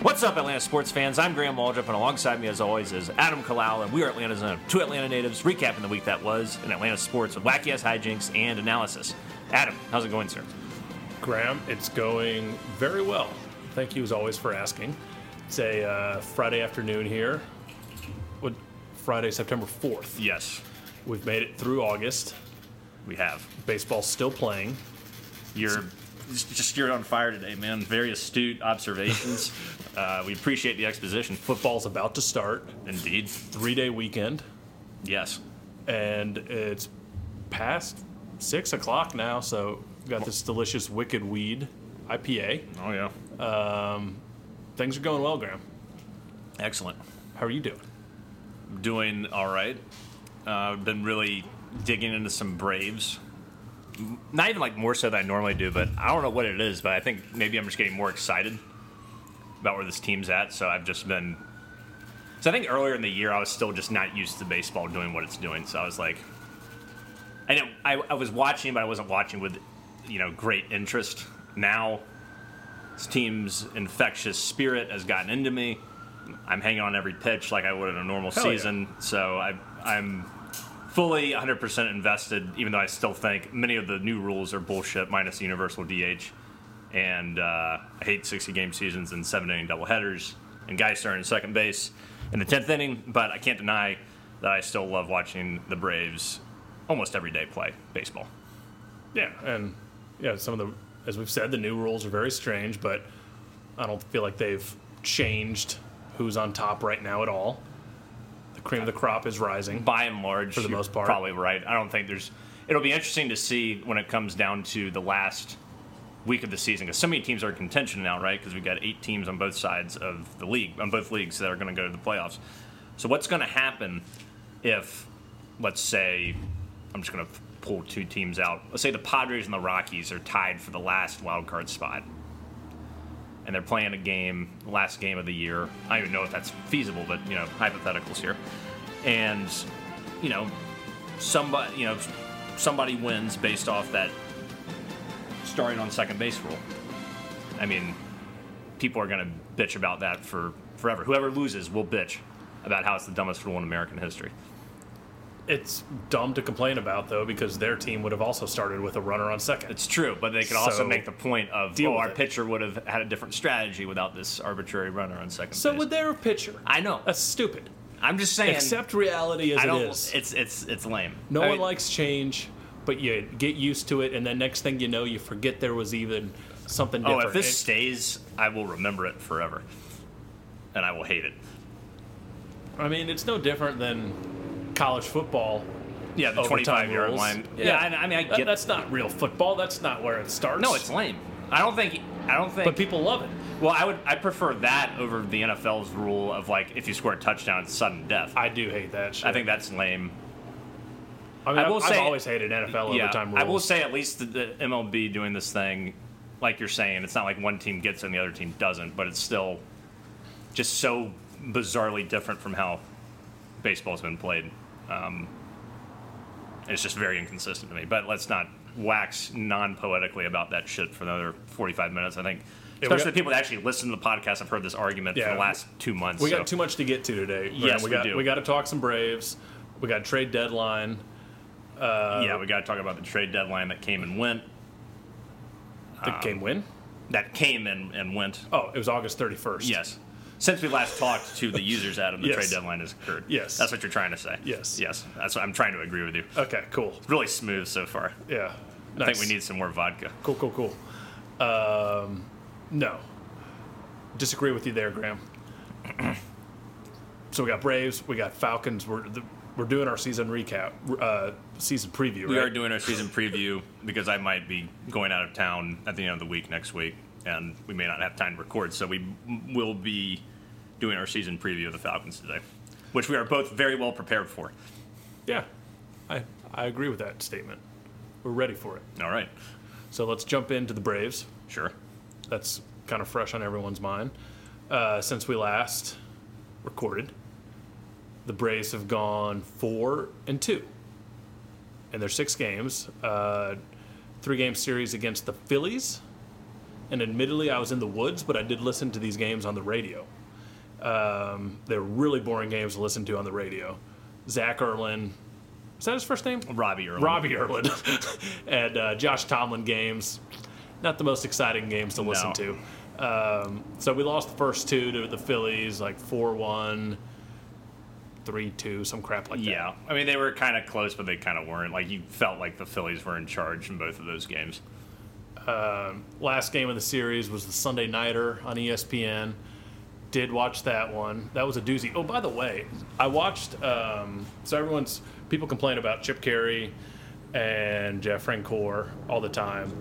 What's up, Atlanta sports fans? I'm Graham Waldrop, and alongside me, as always, is Adam Kalal, and we are Atlanta's own two Atlanta natives, recapping the week that was in Atlanta sports with wacky-ass hijinks and analysis. Adam, how's it going, sir? Graham, it's going very well. Thank you, as always, for asking. It's a Friday afternoon here. Friday, September 4th. Yes, We've made it through August. we have. Baseball's still playing. You're on fire today, man. Very astute observations. We appreciate the exposition. Football's about to start. Indeed. 3-day weekend. Yes. And it's past 6 o'clock now, so we've got this delicious Wicked Weed IPA. Oh, yeah. Things are going well, Graham. Excellent. How are you doing? Doing all right. Been really digging into some Braves. Not even like more so than I normally do, but I don't know what it is, but I think maybe I'm just getting more excited about where this team's at. So I've just been. So I think earlier in the year I was still just not used to baseball doing what it's doing. So I was like, I was watching, but I wasn't watching with, great interest. Now, this team's infectious spirit has gotten into me. I'm hanging on every pitch like I would in a normal season. Yeah. So I'm fully 100% invested, even though I still think many of the new rules are bullshit, minus the universal DH. And I hate 60-game seasons and 7-inning doubleheaders and guys starting second base in the 10th inning. But I can't deny that I still love watching the Braves almost every day play baseball. Yeah, and some of the, as we've said, the new rules are very strange, but I don't feel like they've changed who's on top right now at all. The cream of the crop is rising. By and large, for the most part. Probably right. I don't think it'll be interesting to see when it comes down to the last week of the season, because so many teams are in contention now, right? Because we've got 8 teams on both sides of the league, on both leagues, that are going to go to the playoffs. So what's going to happen if, let's say, I'm just going to pull 2 teams out. Let's say the Padres and the Rockies are tied for the last wild card spot, and they're playing a game, the last game of the year. I don't even know if that's feasible, but, hypotheticals here. And, somebody wins based off that starting on second base rule. I mean, people are going to bitch about that for forever. Whoever loses will bitch about how it's the dumbest rule in American history. It's dumb to complain about, though, because their team would have also started with a runner on second. It's true, but they could also make the point of, our pitcher would have had a different strategy without this arbitrary runner on second base. So would their pitcher. I know. That's stupid. I'm just saying. Accept reality as it is. It's lame. No one likes change, but you get used to it, and then next thing you know, you forget there was even something different. Oh, if this stays, I will remember it forever, and I will hate it. I mean, it's no different than college football. Yeah, the 25-yard line. Yeah, I mean, I get that's not real football. That's not where it starts. No, it's lame. I don't think. But people love it. Well, I prefer that over the NFL's rule of, like, if you score a touchdown, it's sudden death. I do hate that shit. I think that's lame. I mean, I've always hated NFL overtime rules. I will say at least the MLB doing this thing, like you're saying, it's not like one team gets it and the other team doesn't, but it's still just so bizarrely different from how baseball's been played. It's just very inconsistent to me. But let's not wax non-poetically about that shit for another 45 minutes. I think, especially the people that actually listen to the podcast, have heard this argument for the last 2 months. We got too much to get to today. Yes, we do. We got to talk some Braves. We got a trade deadline. We got to talk about the trade deadline that came and went. That came and went. Oh, it was August 31st. Yes. Since we last talked to the users, Adam, the trade deadline has occurred. Yes. That's what you're trying to say. Yes. Yes. That's what I'm trying to agree with you. Okay, cool. It's really smooth so far. Yeah. Nice. I think we need some more vodka. Cool. No. Disagree with you there, Graham. So we got Braves, we got Falcons. We're doing our season recap, season preview, right? We are doing our season preview because I might be going out of town at the end of the week next week, and we may not have time to record. So we will be doing our season preview of the Falcons today, which we are both very well prepared for. Yeah, I agree with that statement. We're ready for it. All right. So let's jump into the Braves. Sure. That's kind of fresh on everyone's mind. Since we last recorded, the Braves have gone 4-2 in their 6 games. 3-game series against the Phillies and admittedly I was in the woods, but I did listen to these games on the radio. They're really boring games to listen to on the radio. Zach Erlin, is that his first name? Robbie Erlin. Robbie Erlin. And Josh Tomlin games. Not the most exciting games to listen to. So we lost the first two to the Phillies, like 4-1, 3-2, some crap like that. Yeah. I mean, they were kind of close, but they kind of weren't. Like, you felt like the Phillies were in charge in both of those games. Last game of the series was the Sunday Nighter on ESPN. Did watch that one. That was a doozy. Oh, by the way, I watched. So people complain about Chip Carey and Jeff Francoeur all the time.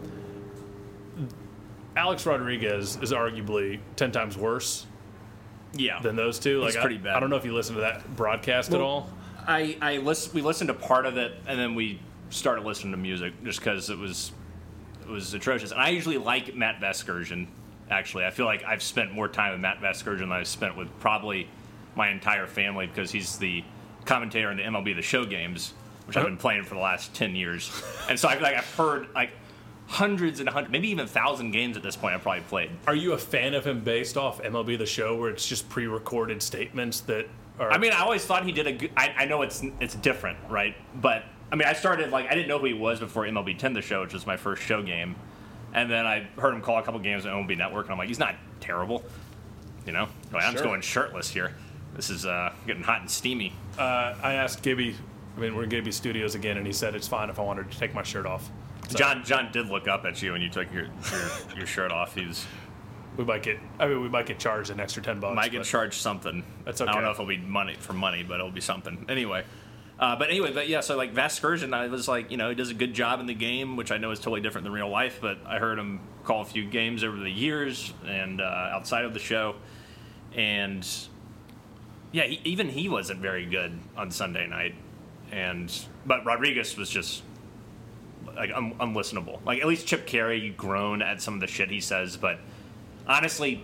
Alex Rodriguez is arguably 10 times worse. Yeah. Than those two. It's pretty bad. I don't know if you listened to that broadcast at all. We listened to part of it, and then we started listening to music just because it was atrocious. And I usually like Matt Vasgersian. Actually, I feel like I've spent more time with Matt Vasgersian than I've spent with probably my entire family because he's the commentator in the MLB The Show games, which I've been playing for the last 10 years. And so I feel like I've heard like hundreds and hundreds, maybe even 1,000 games at this point I've probably played. Are you a fan of him based off MLB The Show where it's just pre-recorded statements that are... I mean, I always thought he did a good... I know it's different, right? But, I mean, I didn't know who he was before MLB 10 The Show, which was my first show game. And then I heard him call a couple games on MLB Network, and I'm like, he's not terrible. You know? Like, I'm just going shirtless here. This is getting hot and steamy. I asked Gibby, we're in Gibby Studios again, and he said it's fine if I wanted to take my shirt off. So, John did look up at you when you took your shirt off. We might get charged an extra $10. Might get charged something. That's okay. I don't know if it'll be money, but it'll be something. Anyway. But yeah, so like Vasgersian, I was like, he does a good job in the game, which I know is totally different than real life, but I heard him call a few games over the years and outside of the show. And yeah, he wasn't very good on Sunday night. But Rodriguez was just like unlistenable. Like at least Chip Carey groaned at some of the shit he says, but honestly,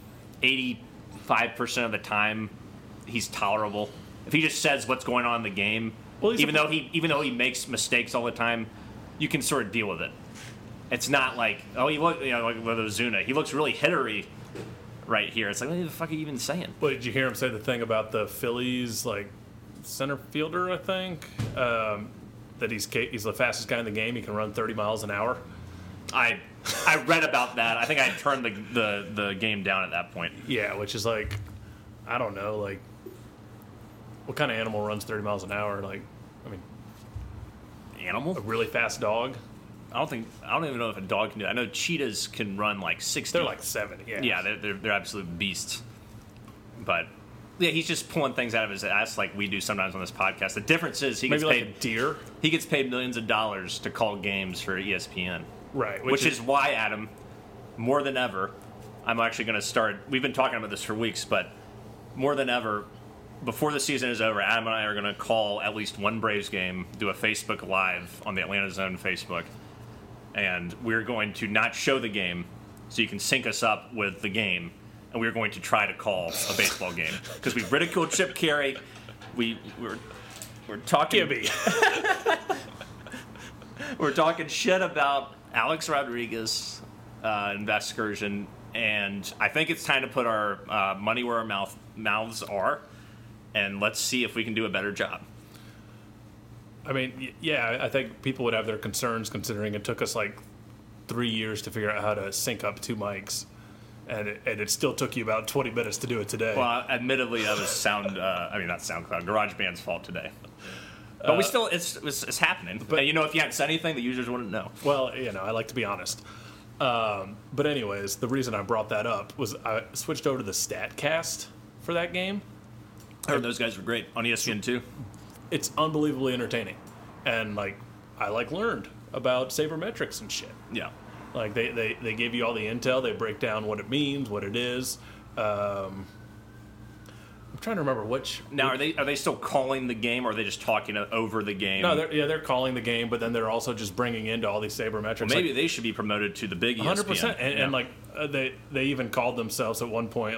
85% of the time, he's tolerable. If he just says what's going on in the game, even though he makes mistakes all the time, you can sort of deal with it. It's not like like with Ozuna, he looks really hittery right here. It's like, what the fuck are you even saying? Well, did you hear him say the thing about the Phillies like center fielder? I think that he's the fastest guy in the game. He can run 30 miles an hour. I read about that. I think I turned the game down at that point. Yeah, which is like, I don't know, like. What kind of animal runs 30 miles an hour? Animal? A really fast dog? I don't even know if a dog can do that. I know cheetahs can run like 60. They're like 70, yeah. Yeah, they're absolute beasts. But yeah, he's just pulling things out of his ass like we do sometimes on this podcast. The difference is he gets paid like a deer. He gets paid millions of dollars to call games for ESPN. Right. Which is why, Adam, more than ever, I'm actually going to start. We've been talking about this for weeks, but more than ever, before the season is over, Adam and I are going to call at least one Braves game, do a Facebook Live on the Atlanta Zone Facebook, and we're going to not show the game so you can sync us up with the game, and we're going to try to call a baseball game. Because we ridiculed Chip Carey. We're talking... Gibby. We're talking shit about Alex Rodriguez and Vasgersian, and I think it's time to put our money where our mouths are. And let's see if we can do a better job. I mean, yeah, I think people would have their concerns considering it took us like 3 years to figure out how to sync up two mics. And it still took you about 20 minutes to do it today. Well, admittedly, that was not SoundCloud, GarageBand's fault today. But we still, it's happening. But, if you hadn't said anything, the users wouldn't know. Well, I like to be honest. But anyways, the reason I brought that up was I switched over to the StatCast for that game. I heard those guys were great on ESPN too. It's unbelievably entertaining, and I learned about sabermetrics and shit. Yeah, like they give you all the intel. They break down what it means, what it is. I'm trying to remember which. Now are they still calling the game, or are they just talking over the game? No, they're calling the game, but then they're also just bringing into all these sabermetrics. Well, maybe they should be promoted to the big ESPN. 100%, and they even called themselves at one point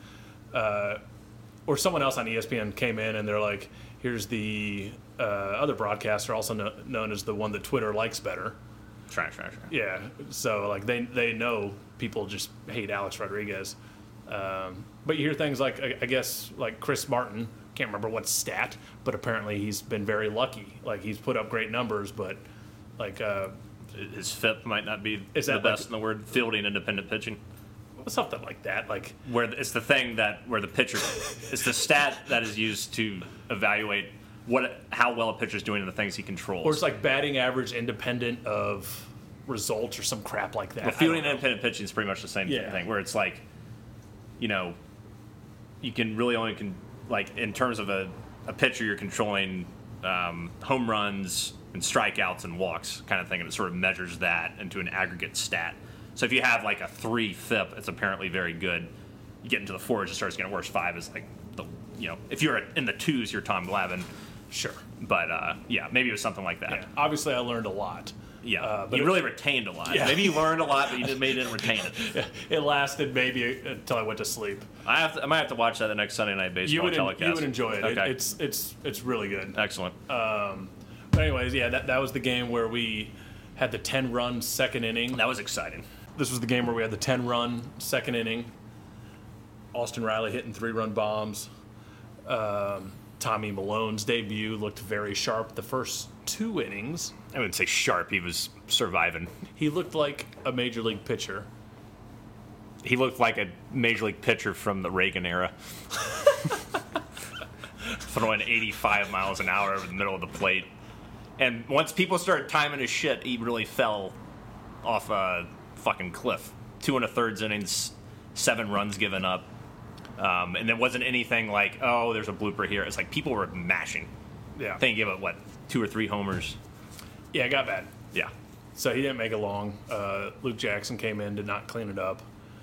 or someone else on ESPN came in and they're like, here's the other broadcaster, also known as the one that Twitter likes better. Trash. Yeah, so they know people just hate Alex Rodriguez. But you hear things like, I guess, like Chris Martin, can't remember what stat, but apparently he's been very lucky. Like, he's put up great numbers, but, like... his FIP might not be the best in the word. Fielding independent pitching. Something like that. Like, where it's the thing where the pitcher... it's the stat that is used to evaluate how well a pitcher's doing in the things he controls. Or it's like batting average independent of results or some crap like that. Well, fielding independent pitching is pretty much the same thing, where it's like, you can really only like, in terms of a pitcher, you're controlling home runs and strikeouts and walks kind of thing, and it sort of measures that into an aggregate stat. So if you have like a 3 FIP, it's apparently very good. You get into the 4s, it starts getting worse. 5 is like if you're in the 2s, you're Tom Glavine. Sure. But maybe it was something like that. Yeah. Obviously, I learned a lot. Yeah, but you really retained a lot. Yeah. Maybe you learned a lot, but you didn't retain it. Yeah. It lasted maybe until I went to sleep. I might have to watch that the next Sunday Night Baseball telecast. You would enjoy it. Okay. It's really good. Excellent. But anyways, that was the game where we had the 10-run second inning. That was exciting. This was the game where we had the 10-run second inning. Austin Riley hitting 3-run bombs. Tommy Malone's debut looked very sharp the first 2 innings. I wouldn't say sharp. He was surviving. He looked like a major league pitcher. He looked like a major league pitcher from the Reagan era. Throwing 85 miles an hour over the middle of the plate. And once people started timing his shit, he really fell off a fucking cliff. 2 1/3 innings, 7 runs given up. And it wasn't anything like, oh, there's a blooper here. It's like people were mashing. Yeah. I think he gave up, 2 or 3 homers. Yeah, it got bad. Yeah. So he didn't make it long. Luke Jackson came in, did not clean it up.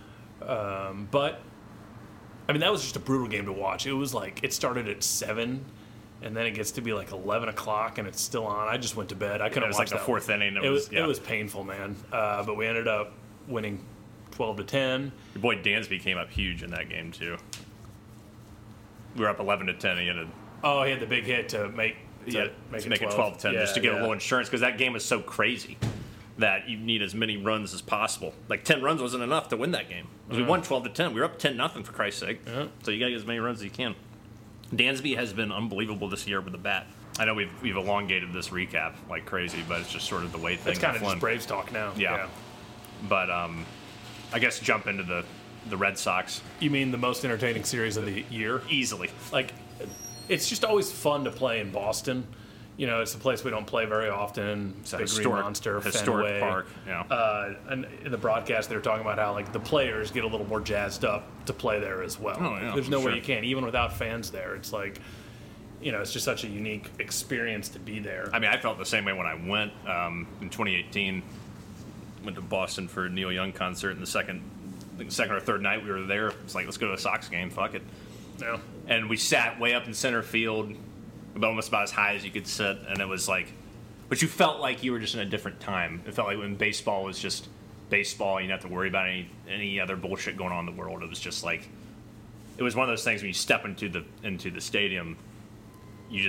But, I mean, that was just a brutal game to watch. It was like, it started at 7, and then it gets to be like 11 o'clock, and it's still on. I just went to bed. I couldn't watch that. It was like the 4th inning. It was painful, man. But we ended up winning 12-10. Your boy Dansby came up huge in that game, too. We were up 11-10. He had the big hit to make it 12-10, just to get a little insurance, because that game was so crazy that you need as many runs as possible. Like, 10 runs wasn't enough to win that game. We won 12-10. We were up 10-0, for Christ's sake. So you got to get as many runs as you can. Dansby has been unbelievable this year with the bat. I know we've elongated this recap like crazy, but it's just sort of the way things It's kind have of just Braves talk now. Yeah. But I guess jump into the Red Sox. You mean the most entertaining series of the year? Easily. Like, it's just always fun to play in Boston. You know, it's a place we don't play very often. It's a Big Green Monster, historic Fenway. park. Yeah. And in the broadcast, they were talking about how, like, the players get a little more jazzed up to play there as well. Oh, yeah, There's no way sure. you can, even without fans there. It's like, you know, it's just such a unique experience to be there. I mean, I felt the same way when I went in 2018. Went to Boston for a Neil Young concert, and the second or third night we were there, it's like, let's go to a Sox game, fuck it. Yeah. And we sat way up in center field, almost about as high as you could sit, and it was like, but you felt like you were just in a different time. It felt like when baseball was just baseball, you didn't have to worry about any other bullshit going on in the world. It was just like, it was one of those things when you step into the stadium, you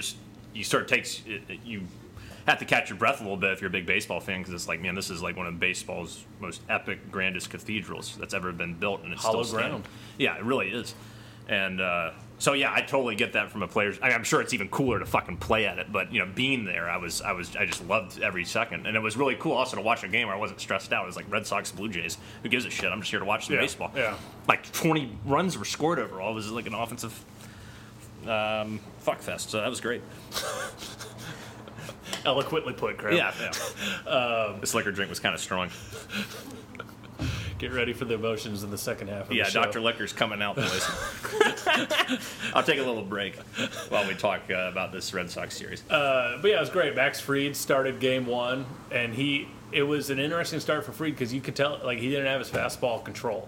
have to catch your breath a little bit if you're a big baseball fan, because it's like, man, this is like one of baseball's most epic, grandest cathedrals that's ever been built, and it's Hollow still standing. ground. Yeah, it really is. And so yeah, I totally get that from a player's. I mean, I'm sure it's even cooler to fucking play at it, but you know, being there, I just loved every second, and it was really cool also to watch a game where I wasn't stressed out. It was like Red Sox, Blue Jays. Who gives a shit? I'm just here to watch some baseball. Yeah. Like 20 runs were scored overall. It was like an offensive fuck fest. So that was great. Eloquently put, Graham. Yeah. This liquor drink was kind of strong. Get ready for the emotions in the second half of the show. Dr. Liquor's coming out, boys. I'll take a little break while we talk about this Red Sox series. But yeah, it was great. Max Fried started game 1, and it was an interesting start for Fried because you could tell, like, he didn't have his fastball control.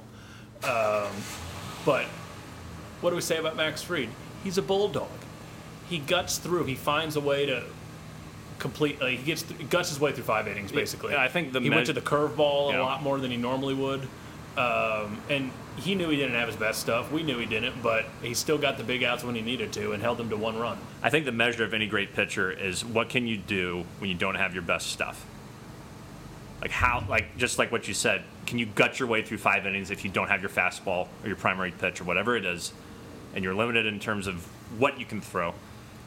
But what do we say about Max Fried? He's a bulldog. He guts through. He finds a way to complete. He guts his way through 5 innings, basically. Yeah, I think he went to the curveball Yeah. a lot more than he normally would. And he knew he didn't have his best stuff. We knew he didn't, but he still got the big outs when he needed to and held them to 1 run. I think the measure of any great pitcher is what can you do when you don't have your best stuff. Like how, like just like what you said, can you gut your way through 5 innings if you don't have your fastball or your primary pitch or whatever it is, and you're limited in terms of what you can throw?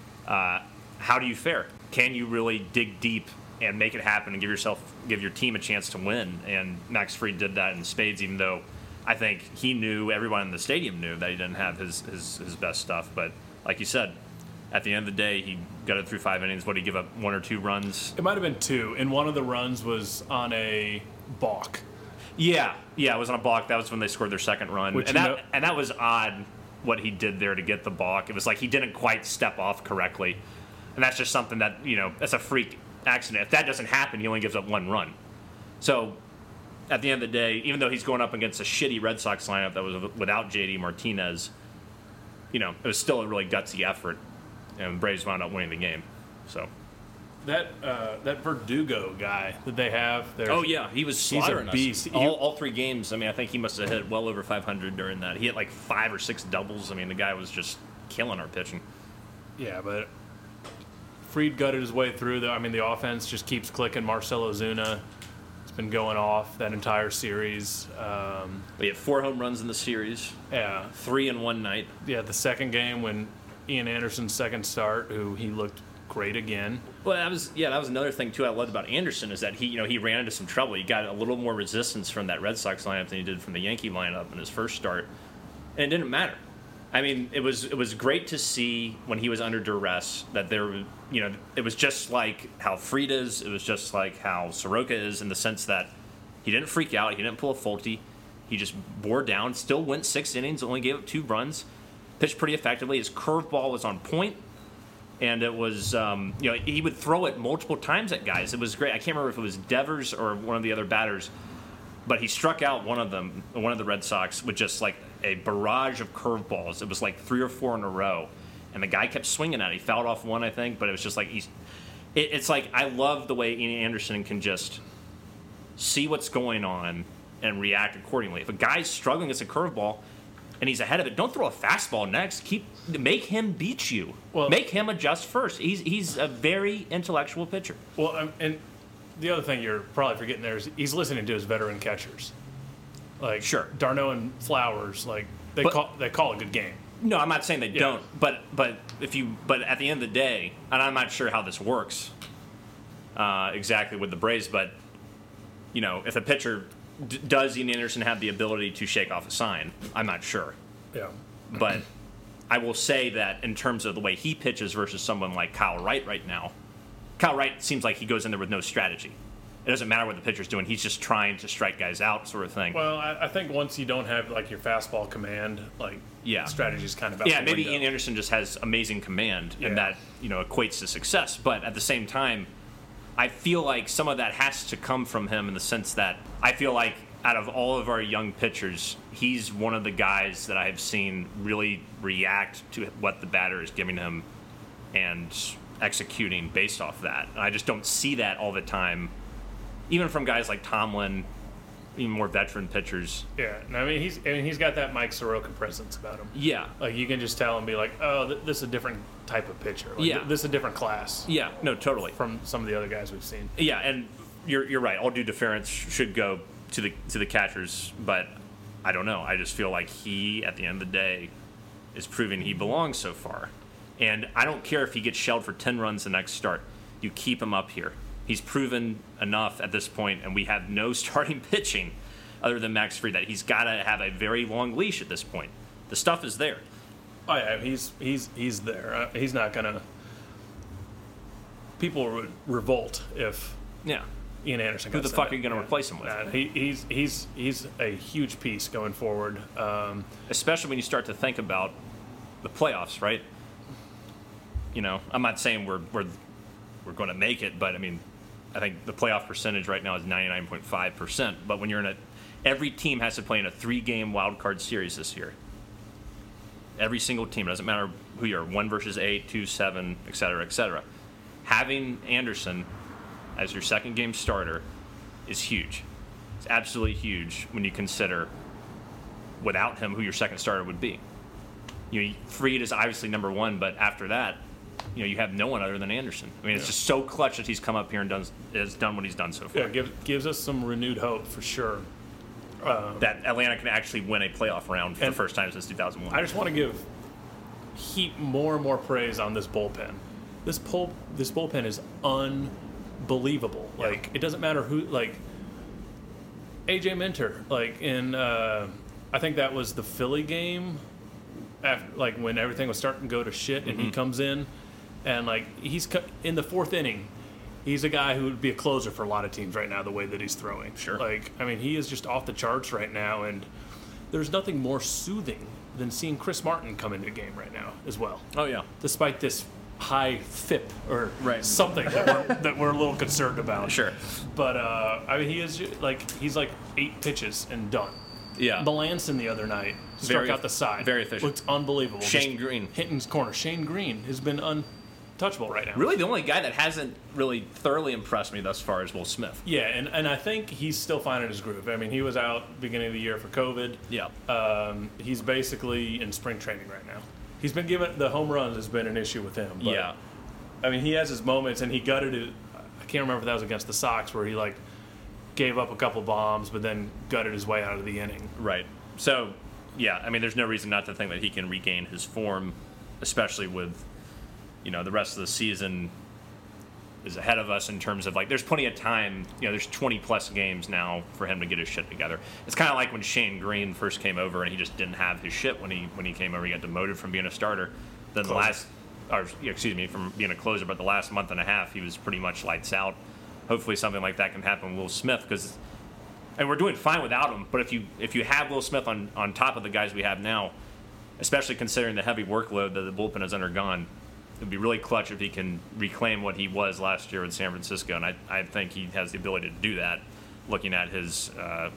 How do you fare? Can you really dig deep and make it happen and give your team a chance to win? And Max Fried did that in spades, even though I think he knew, everyone in the stadium knew that he didn't have his best stuff. But like you said, at the end of the day, he got it through 5 innings. What did he give up, 1 or 2 runs? It might have been 2, and one of the runs was on a balk. Yeah, it was on a balk. That was when they scored their second run. And that was odd what he did there to get the balk. It was like he didn't quite step off correctly. And that's just something that, that's a freak accident. If that doesn't happen, he only gives up 1 run. So at the end of the day, even though he's going up against a shitty Red Sox lineup that was without JD Martinez, it was still a really gutsy effort. And the Braves wound up winning the game. So that Verdugo guy that they have, he was slaughtering us. He's a beast. All 3 games. I mean, I think he must have hit well over 500 during that. He hit like 5 or 6 doubles. I mean, the guy was just killing our pitching. Yeah, but Fried gutted his way through. The offense just keeps clicking. Marcell Ozuna has been going off that entire series. We had 4 home runs in the series. Yeah, 3 in one night. Yeah, the second game when Ian Anderson's second start, who he looked great again. Well, that was another thing too I loved about Anderson is that he ran into some trouble. He got a little more resistance from that Red Sox lineup than he did from the Yankee lineup in his first start, and it didn't matter. I mean, it was great to see when he was under duress that it was just like how Fried is. It was just like how Soroka is in the sense that he didn't freak out. He didn't pull a Fulte. He just bore down. Still went 6 innings. Only gave up 2 runs. Pitched pretty effectively. His curveball was on point, and it was he would throw it multiple times at guys. It was great. I can't remember if it was Devers or one of the other batters, but he struck out one of the Red Sox with just like a barrage of curveballs. It was like 3 or 4 in a row, and the guy kept swinging at it. He fouled off one, I think, but it was just like it's like I love the way Ian Anderson can just see what's going on and react accordingly. If a guy's struggling against a curveball and he's ahead of it, don't throw a fastball next. Make him beat you. Well, make him adjust first. He's a very intellectual pitcher. Well, and the other thing you're probably forgetting there is he's listening to his veteran catchers. Like sure, d'Arnaud and Flowers, like they call a good game. No, I'm not saying they don't. But at the end of the day, and I'm not sure how this works exactly with the Braves, but if a pitcher does Ian Anderson have the ability to shake off a sign? I'm not sure. Yeah. But I will say that in terms of the way he pitches versus someone like Kyle Wright right now, Kyle Wright seems like he goes in there with no strategy. It doesn't matter what the pitcher's doing. He's just trying to strike guys out sort of thing. Well, I think once you don't have like your fastball command, strategy's kind of out the maybe window. Ian Anderson just has amazing command, and that equates to success. But at the same time, I feel like some of that has to come from him in the sense that I feel like out of all of our young pitchers, he's one of the guys that I have seen really react to what the batter is giving him and executing based off that. And I just don't see that all the time, even from guys like Tomlin, even more veteran pitchers. Yeah, I mean he's got that Mike Soroka presence about him. Yeah, like you can just tell and be like, oh, this is a different type of pitcher. Like, this is a different class. Yeah, no, totally. From some of the other guys we've seen. Yeah, and you're right. All due deference should go to the catchers, but I don't know. I just feel like he, at the end of the day, is proving he belongs so far. And I don't care if he gets shelled for 10 runs the next start. You keep him up here. He's proven enough at this point, and we have no starting pitching other than Max Fried, that he's got to have a very long leash at this point. The stuff is there. Oh yeah, he's there. He's not gonna. People would revolt if Ian Anderson. Who the fuck are you going to replace him with? He's a huge piece going forward. Especially when you start to think about the playoffs, right? I'm not saying we're going to make it, but I mean, I think the playoff percentage right now is 99.5%. But when you're every team has to play in a 3-game wild card series this year. Every single team. It doesn't matter who you are, 1 versus 8, 2, 7, et cetera, et cetera. Having Anderson as your second game starter is huge. It's absolutely huge when you consider without him who your second starter would be. Fried is obviously number 1, but after that, you have no one other than Anderson. I mean, it's just so clutch that he's come up here and has done what he's done so far. Yeah, gives us some renewed hope for sure. That Atlanta can actually win a playoff round for the first time since 2001. I just want to heap more and more praise on this bullpen. This bullpen is unbelievable. Yeah. Like, it doesn't matter who, like, AJ Minter, like in I think that was the Philly game, after, like when everything was starting to go to shit, and he comes in, and like he's in the fourth inning. He's a guy who would be a closer for a lot of teams right now, the way that he's throwing. Sure. Like, I mean, he is just off the charts right now, and there's nothing more soothing than seeing Chris Martin come into a game right now as well. Oh, yeah. Despite this high FIP or Right. something that we're a little concerned about. Sure. But, I mean, he's like 8 pitches and done. Yeah. Melanson the other night struck Very- out the side. very efficient. Looked unbelievable. Shane Just Green. hitting his corner. Shane Green has been untouchable right now. Really, the only guy that hasn't really thoroughly impressed me thus far is Will Smith. Yeah, and I think he's still finding his groove. I mean, he was out beginning of the year for COVID. Yeah. He's basically in spring training right now. He's been given the home runs has been an issue with him. But, Yeah. I mean, he has his moments, and he gutted it. I can't remember if that was against the Sox, where he like gave up a couple bombs, but then gutted his way out of the inning. Right. So, yeah, I mean, there's no reason not to think that he can regain his form, especially with, the rest of the season is ahead of us in terms of, like, there's plenty of time. There's 20-plus games now for him to get his shit together. It's kind of like when Shane Green first came over and he just didn't have his shit when he came over. He got demoted from being a starter. Then from being a closer, but the last month and a half, he was pretty much lights out. Hopefully something like that can happen with Will Smith, and we're doing fine without him. But if you have Will Smith on top of the guys we have now, especially considering the heavy workload that the bullpen has undergone, it'd be really clutch if he can reclaim what he was last year in San Francisco. And I think he has the ability to do that, looking at his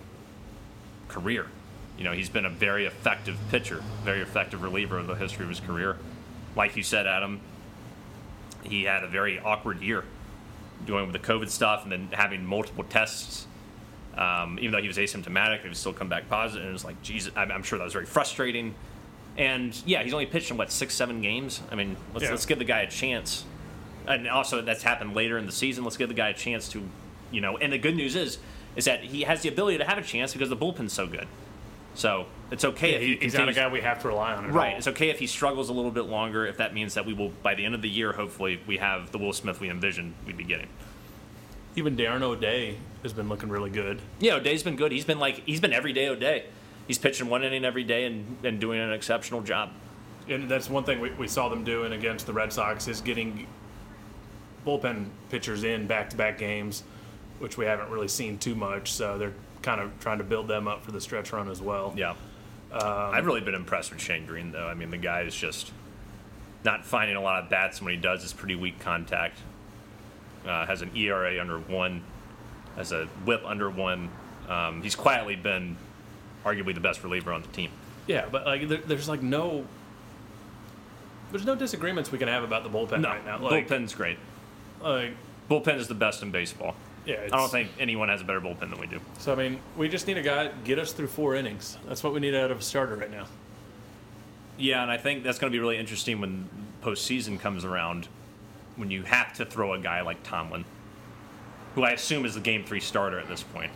career. He's been a very effective pitcher, very effective reliever of the history of his career. Like you said, Adam, he had a very awkward year doing with the COVID stuff and then having multiple tests. Even though he was asymptomatic, he would still come back positive. And it was like, Jesus, I'm sure that was very frustrating. And, yeah, he's only pitched in, 6-7 games? I mean, let's give the guy a chance. And also, that's happened later in the season. Let's give the guy a chance to, and the good news is that he has the ability to have a chance because the bullpen's so good. So it's okay if he's not a guy we have to rely on at right. all. It's okay if he struggles a little bit longer, if that means that we will, by the end of the year, hopefully, we have the Will Smith we envisioned we'd be getting. Even Darren O'Day has been looking really good. Yeah, O'Day's been good. He's been everyday O'Day. He's pitching one inning every day and doing an exceptional job. And that's one thing we saw them doing against the Red Sox is getting bullpen pitchers in back-to-back games, which we haven't really seen too much. So they're kind of trying to build them up for the stretch run as well. Yeah. I've really been impressed with Shane Green, though. I mean, the guy is just not finding a lot of bats. When he does, it's pretty weak contact. Has an ERA under 1, has a WHIP under 1. He's quietly been arguably the best reliever on the team. Yeah, but there's no disagreements we can have about the bullpen right now. Bullpen's great. Bullpen is the best in baseball. Yeah, I don't think anyone has a better bullpen than we do. So, I mean, we just need a guy to get us through 4 innings. That's what we need out of a starter right now. Yeah, and I think that's going to be really interesting when postseason comes around, when you have to throw a guy like Tomlin, who I assume is the Game 3 starter at this point.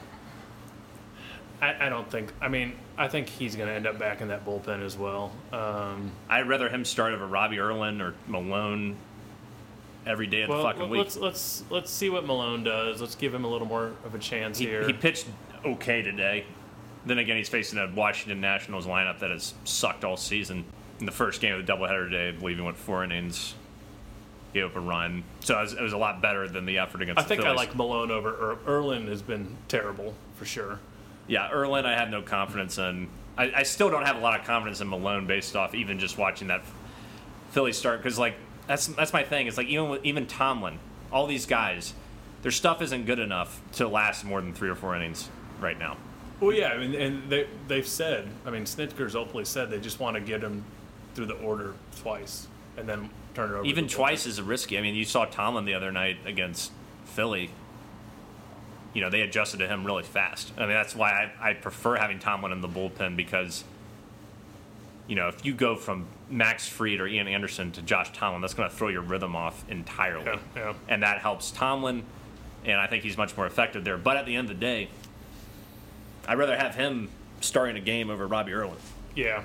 I don't think. I mean, I think he's going to end up back in that bullpen as well. I'd rather him start over Robbie Erlin or Malone every day of the fucking week. Let's see what Malone does. Let's give him a little more of a chance here. He pitched okay today. Then again, he's facing a Washington Nationals lineup that has sucked all season. In the first game of the doubleheader today, I believe he went 4 innings, gave up a run. So it was a lot better than the effort against the Phillies. I like Malone over Erlin has been terrible for sure. Yeah, Erlin I have no confidence in. I still don't have a lot of confidence in Malone based off even just watching that Philly start, because that's my thing. It's like even Tomlin, all these guys, their stuff isn't good enough to last more than 3 or 4 innings right now. Well, yeah, I mean, and they've said, Snitker's openly said they just want to get him through the order twice and then turn it over. Even twice is risky. I mean, you saw Tomlin the other night against Philly. They adjusted to him really fast. I mean, that's why I prefer having Tomlin in the bullpen, because if you go from Max Fried or Ian Anderson to Josh Tomlin, that's going to throw your rhythm off entirely. Yeah. And that helps Tomlin, and I think he's much more effective there. But at the end of the day, I'd rather have him starting a game over Robbie Irwin. Yeah.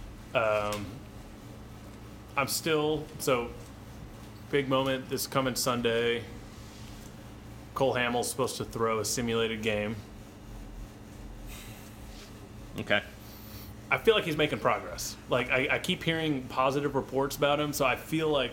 I'm still, big moment this coming Sunday. Cole Hamels supposed to throw a simulated game. Okay. I feel like he's making progress. Like, I keep hearing positive reports about him, so I feel like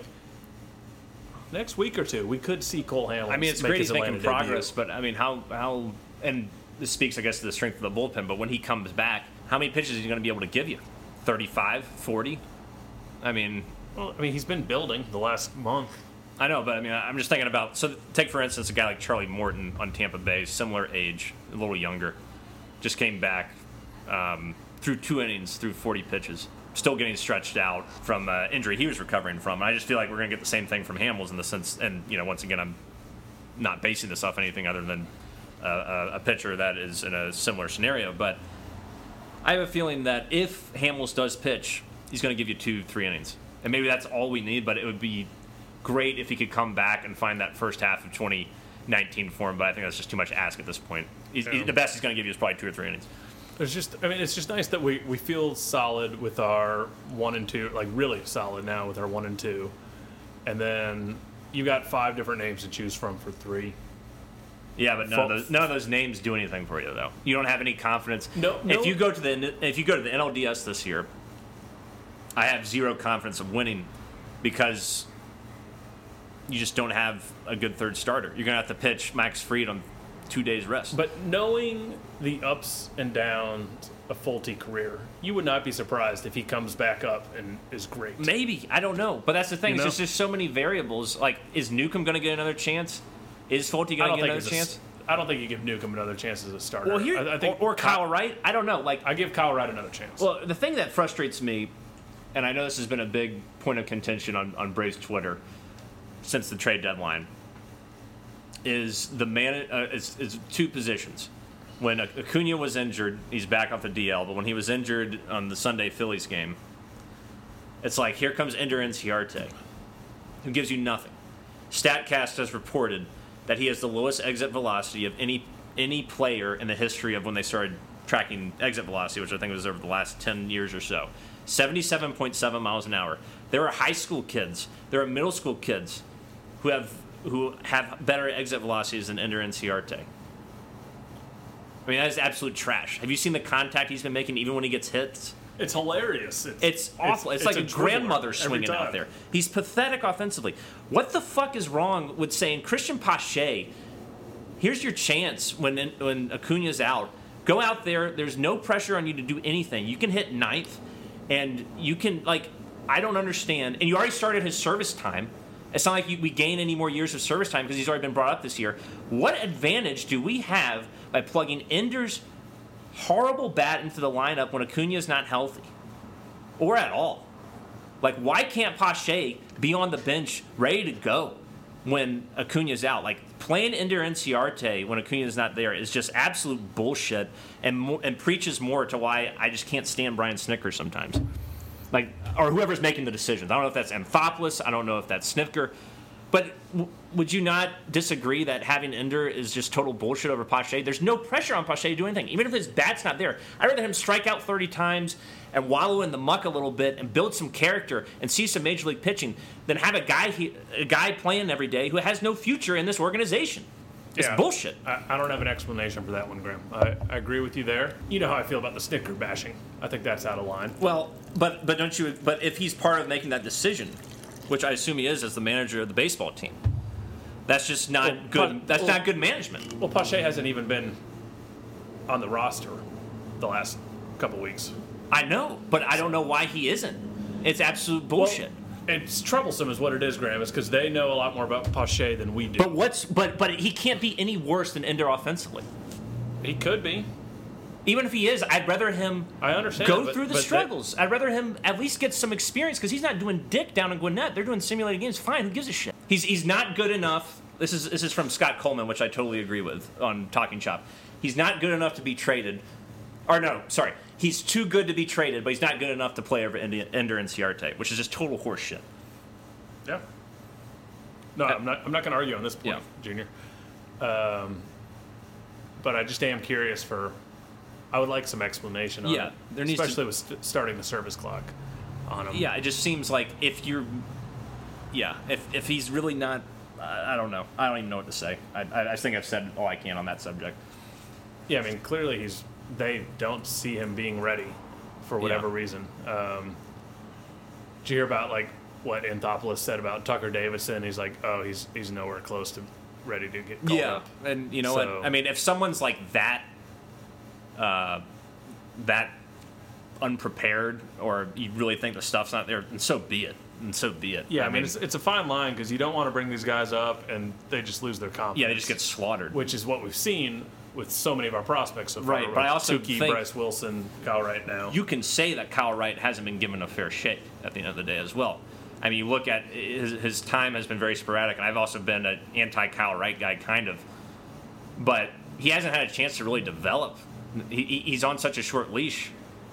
next week or two we could see Cole Hamels. I mean, it's make great his he's making Atlanta progress, debut. but I mean, how, and this speaks, I guess, to the strength of the bullpen, but when he comes back, how many pitches is he going to be able to give you? 35, 40? I mean, he's been building the last month. I know, but I mean, I'm just thinking about, so take for instance a guy like Charlie Morton on Tampa Bay, similar age, a little younger, just came back, through 2 innings, through 40 pitches, still getting stretched out from injury he was recovering from. And I just feel like we're going to get the same thing from Hamels in the sense, and once again, I'm not basing this off anything other than a pitcher that is in a similar scenario, but I have a feeling that if Hamels does pitch, he's going to give you 2-3 innings. And maybe that's all we need, but it would be great if he could come back and find that first half of 2019 for him, but I think that's just too much to ask at this point. The best he's going to give you is probably 2 or 3 innings. It's just nice that we feel solid with our 1 and 2, like really solid now with our 1 and 2. And then you got 5 different names to choose from for 3. Yeah, but none of those names do anything for you, though. You don't have any confidence. No. If you go to the NLDS this year, I have zero confidence of winning because you just don't have a good third starter. You're going to have to pitch Max Fried on 2 days rest. But knowing the ups and downs of Fulte career, you would not be surprised if he comes back up and is great. Maybe. I don't know. But that's the thing. There's just so many variables. Like, is Newcomb going to get another chance? Is Fulte going to get another chance? I don't think you give Newcomb another chance as a starter. Well, I think or Kyle Wright. I don't know. Like, I give Kyle Wright another chance. Well, the thing that frustrates me, and I know this has been a big point of contention on Braves Twitter since the trade deadline, is is 2 positions. When Acuna was injured, he's back off the DL, but when he was injured on the Sunday Phillies game, it's like, here comes Ender Inciarte, who gives you nothing. StatCast has reported that he has the lowest exit velocity of any player in the history of when they started tracking exit velocity, which I think was over the last 10 years or so. 77.7 miles an hour. There are high school kids, there are middle school kids who have better exit velocities than Ender Inciarte. I mean, that is absolute trash. Have you seen the contact he's been making even when he gets hits? It's hilarious. It's awful. It's like a grandmother swinging out there. He's pathetic offensively. What the fuck is wrong with saying, Christian Pache, here's your chance when Acuna's out. Go out there. There's no pressure on you to do anything. You can hit ninth, and you can, I don't understand. And you already started his service time. It's not like we gain any more years of service time because he's already been brought up this year. What advantage do we have by plugging Ender's horrible bat into the lineup when Acuna's not healthy? Or at all? Like, why can't Pache be on the bench ready to go when Acuna's out? Like, playing Ender Inciarte when Acuna's not there is just absolute bullshit and preaches more to why I just can't stand Brian Snitker sometimes. Like, or whoever's making the decisions. I don't know if that's Anthopoulos. I don't know if that's Snitker. But would you not disagree that having Ender is just total bullshit over Pache? There's no pressure on Pache to do anything. Even if his bat's not there, I'd rather him strike out 30 times and wallow in the muck a little bit and build some character and see some major league pitching than have a guy playing every day who has no future in this organization. It's bullshit. I don't have an explanation for that one, Graham. I agree with you there. You know how I feel about the Snitker bashing. I think that's out of line. Well, but don't you? But if he's part of making that decision, which I assume he is as the manager of the baseball team, that's just not good. That's not good management. Well, Pache hasn't even been on the roster the last couple weeks. I know, but I don't know why he isn't. It's absolute bullshit. Well, it's troublesome is what it is, Graham, is because they know a lot more about Pache than we do. But he can't be any worse than Ender offensively. He could be. Even if he is, I'd rather him go through the struggles. I'd rather him at least get some experience because he's not doing dick down in Gwinnett. They're doing simulated games. Fine, who gives a shit? He's not good enough. This is from Scott Coleman, which I totally agree with on Talking Chop. He's not good enough to be traded. Or no, sorry. he's too good to be traded, but he's not good enough to play over Ender Inciarte, which is just total horseshit. Yeah. No, I'm not going to argue on this point, Junior. But I just am curious I would like some explanation on it. There needs especially with starting the service clock on him. Yeah, it just seems like if he's really not, I don't know. I don't even know what to say. I think I've said all I can on that subject. Yeah, I mean, clearly they don't see him being ready for whatever reason. Did you hear about what Anthopoulos said about Tucker Davidson? He's like, oh, he's nowhere close to ready to get called up. And you know what? I mean, if someone's like that unprepared, or you really think the stuff's not there, then so be it. Yeah, I mean it's a fine line because you don't want to bring these guys up and they just lose their confidence. Yeah, they just get slaughtered. Which is what we've seen with so many of our prospects so far. Right, but I also Tukey, think Bryce Wilson, Kyle Wright now. You can say that Kyle Wright hasn't been given a fair shake at the end of the day as well. I mean, you look at his time has been very sporadic, and I've also been an anti-Kyle Wright guy, kind of. But he hasn't had a chance to really develop. He's on such a short leash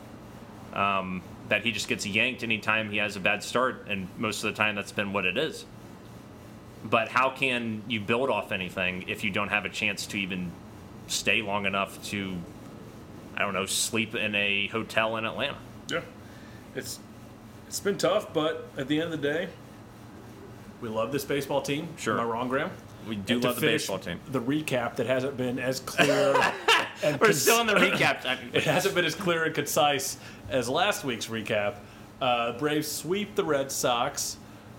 that he just gets yanked anytime he has a bad start, and most of the time that's been what it is. But how can you build off anything if you don't have a chance to even stay long enough to, I don't know, sleep in a hotel in Atlanta? Yeah. It's been tough, but at the end of the day, we love this baseball team. Sure. Am I wrong, Graham? We do love the baseball team. The recap that hasn't been as clear. We're still in the recap. It hasn't been as clear and concise as last week's recap. Braves sweep the Red Sox.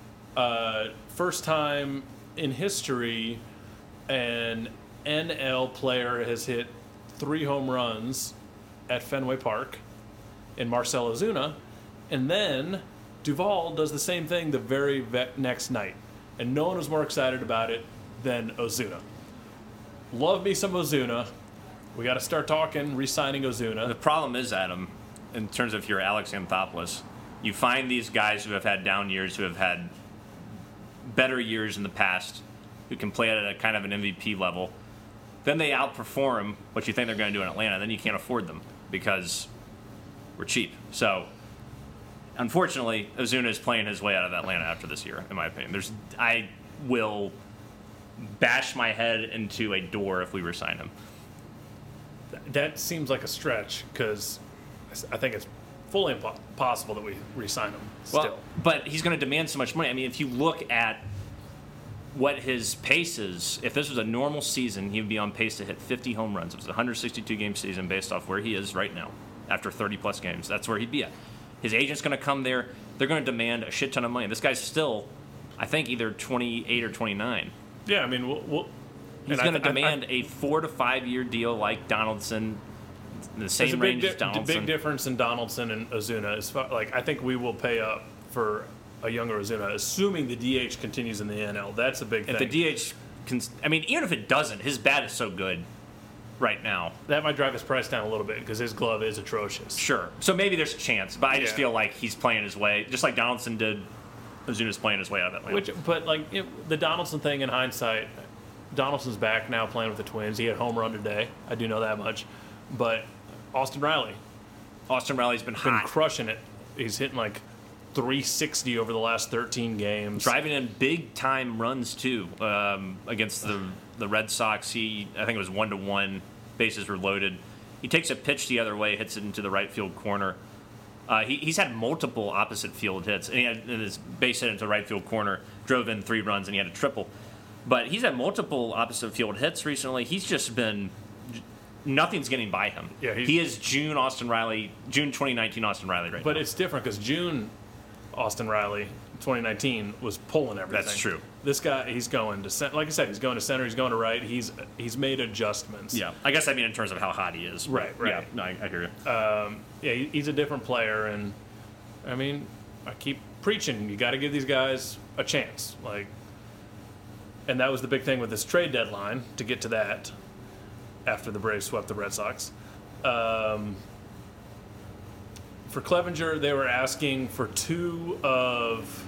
First time in history, an NL player has hit 3 home runs at Fenway Park in Marcell Ozuna. And then Duvall does the same thing the very next night. And no one was more excited about it than Ozuna. Love me some Ozuna. We got to start talking, re-signing Ozuna. The problem is, Adam, in terms of your Alex Anthopoulos, you find these guys who have had down years, who have had better years in the past, who can play at a kind of an MVP level. Then they outperform what you think they're going to do in Atlanta. Then you can't afford them because we're cheap. So, unfortunately, Ozuna is playing his way out of Atlanta after this year, in my opinion. I will bash my head into a door if we resign him. That seems like a stretch because I think it's fully impossible that we re-sign him still. Well, but he's going to demand so much money. I mean, if you look at what his pace is, if this was a normal season, he would be on pace to hit 50 home runs. It was a 162-game season based off where he is right now after 30-plus games. That's where he'd be at. His agent's going to come there. They're going to demand a shit ton of money. This guy's still, I think, either 28 or 29. Yeah, I mean, he's going to demand a 4 to 5 year deal like Donaldson, the same range as Donaldson. The big difference in Donaldson and Ozuna is I think we will pay up for a younger Ozuna, assuming the DH continues in the NL. That's a big thing. If the DH even if it doesn't, his bat is so good right now. That might drive his price down a little bit because his glove is atrocious. Sure. So maybe there's a chance, but I just feel like he's playing his way, just like Donaldson did. Ozuna's playing his way out of Atlanta. But the Donaldson thing in hindsight, Donaldson's back now playing with the Twins. He had a home run today. I do know that much. But Austin Riley's been hot. Crushing it. He's hitting like 360 over the last 13 games. Driving in big time runs too against the Red Sox. I think it was 1-1. Bases were loaded. He takes a pitch the other way, hits it into the right field corner. He's had multiple opposite field hits, and he had his base hit into the right field corner, drove in 3 runs, and he had a triple. But he's had multiple opposite field hits recently. He's just been nothing's getting by him. Yeah, he is June 2019 Austin Riley right now. But it's different because June Austin Riley 2019 was pulling everything. That's true. This guy, he's going to center. Like I said, he's going to center. He's going to right. He's made adjustments. Yeah, I guess I mean in terms of how hot he is. Right. Yeah, no, I hear you. Yeah, he's a different player, and I mean, I keep preaching. You got to give these guys a chance. And that was the big thing with this trade deadline. To get to that, after the Braves swept the Red Sox. For Clevenger, they were asking for 2 of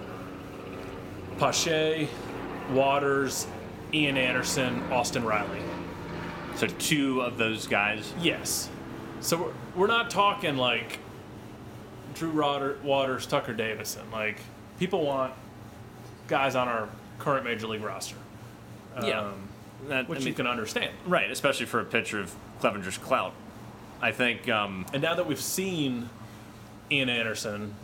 Pache, Waters, Ian Anderson, Austin Riley. So 2 of those guys. Yes. So we're not talking like Drew Waters, Tucker Davison. Like, people want guys on our current major league roster. Which you can understand. Right, especially for a pitcher of Clevenger's clout. I think... and now that we've seen Ian Anderson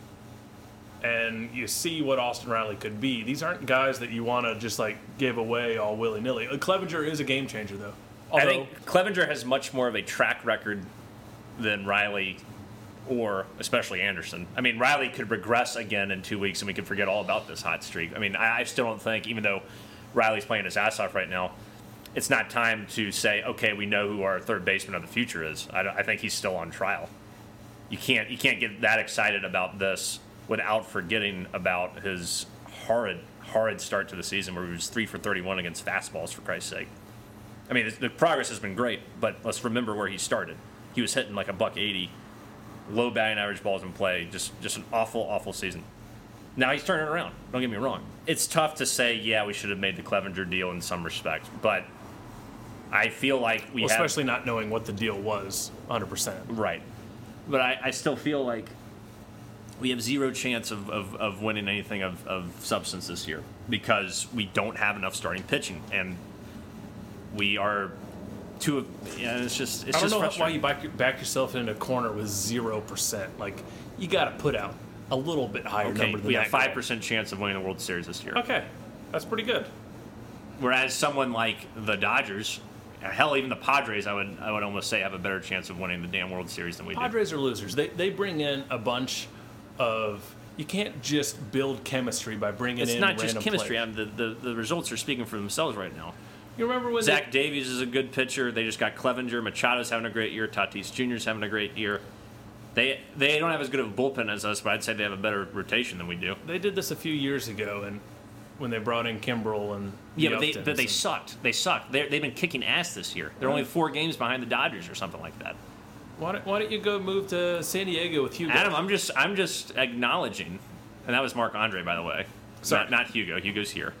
and you see what Austin Riley could be, these aren't guys that you want to just, like, give away all willy-nilly. Clevenger is a game changer, though. I think Clevenger has much more of a track record than Riley or especially Anderson. I mean, Riley could regress again in 2 weeks and we could forget all about this hot streak. I mean, I still don't think, even though Riley's playing his ass off right now, it's not time to say, okay, we know who our third baseman of the future is. I think he's still on trial. You can't get that excited about this without forgetting about his horrid start to the season where he was 3 for 31 against fastballs, for Christ's sake. I mean, the progress has been great, but let's remember where he started. He was hitting like a $180, low batting average balls in play, just an awful, awful season. Now he's turning it around. Don't get me wrong. It's tough to say, yeah, we should have made the Clevenger deal in some respect, but I feel like especially not knowing what the deal was 100%. Right. But I still feel like we have zero chance of winning anything of substance this year because we don't have enough starting pitching, and we are too. It's just I don't know why you back yourself into a corner with 0%. Like, you got to put out a little bit higher number than that. We have 5% chance of winning the World Series this year. Okay, that's pretty good. Whereas someone like the Dodgers, hell, even the Padres, I would almost say have a better chance of winning the damn World Series than we do. Padres are losers. They bring in a bunch of. You can't just build chemistry by bringing in random players. It's not just chemistry. The results are speaking for themselves right now. You remember when Zach Davies is a good pitcher. They just got Clevenger. Machado's having a great year. Tatis Jr.'s having a great year. They don't have as good of a bullpen as us, but I'd say they have a better rotation than we do. They did this a few years ago, and when they brought in Kimbrel and but they sucked. They sucked. They've been kicking ass this year. They're only 4 games behind the Dodgers or something like that. Why don't you go move to San Diego with Hugo? Adam, I'm just acknowledging, and that was Mark Andre, by the way. Sorry. Not Hugo. Hugo's here.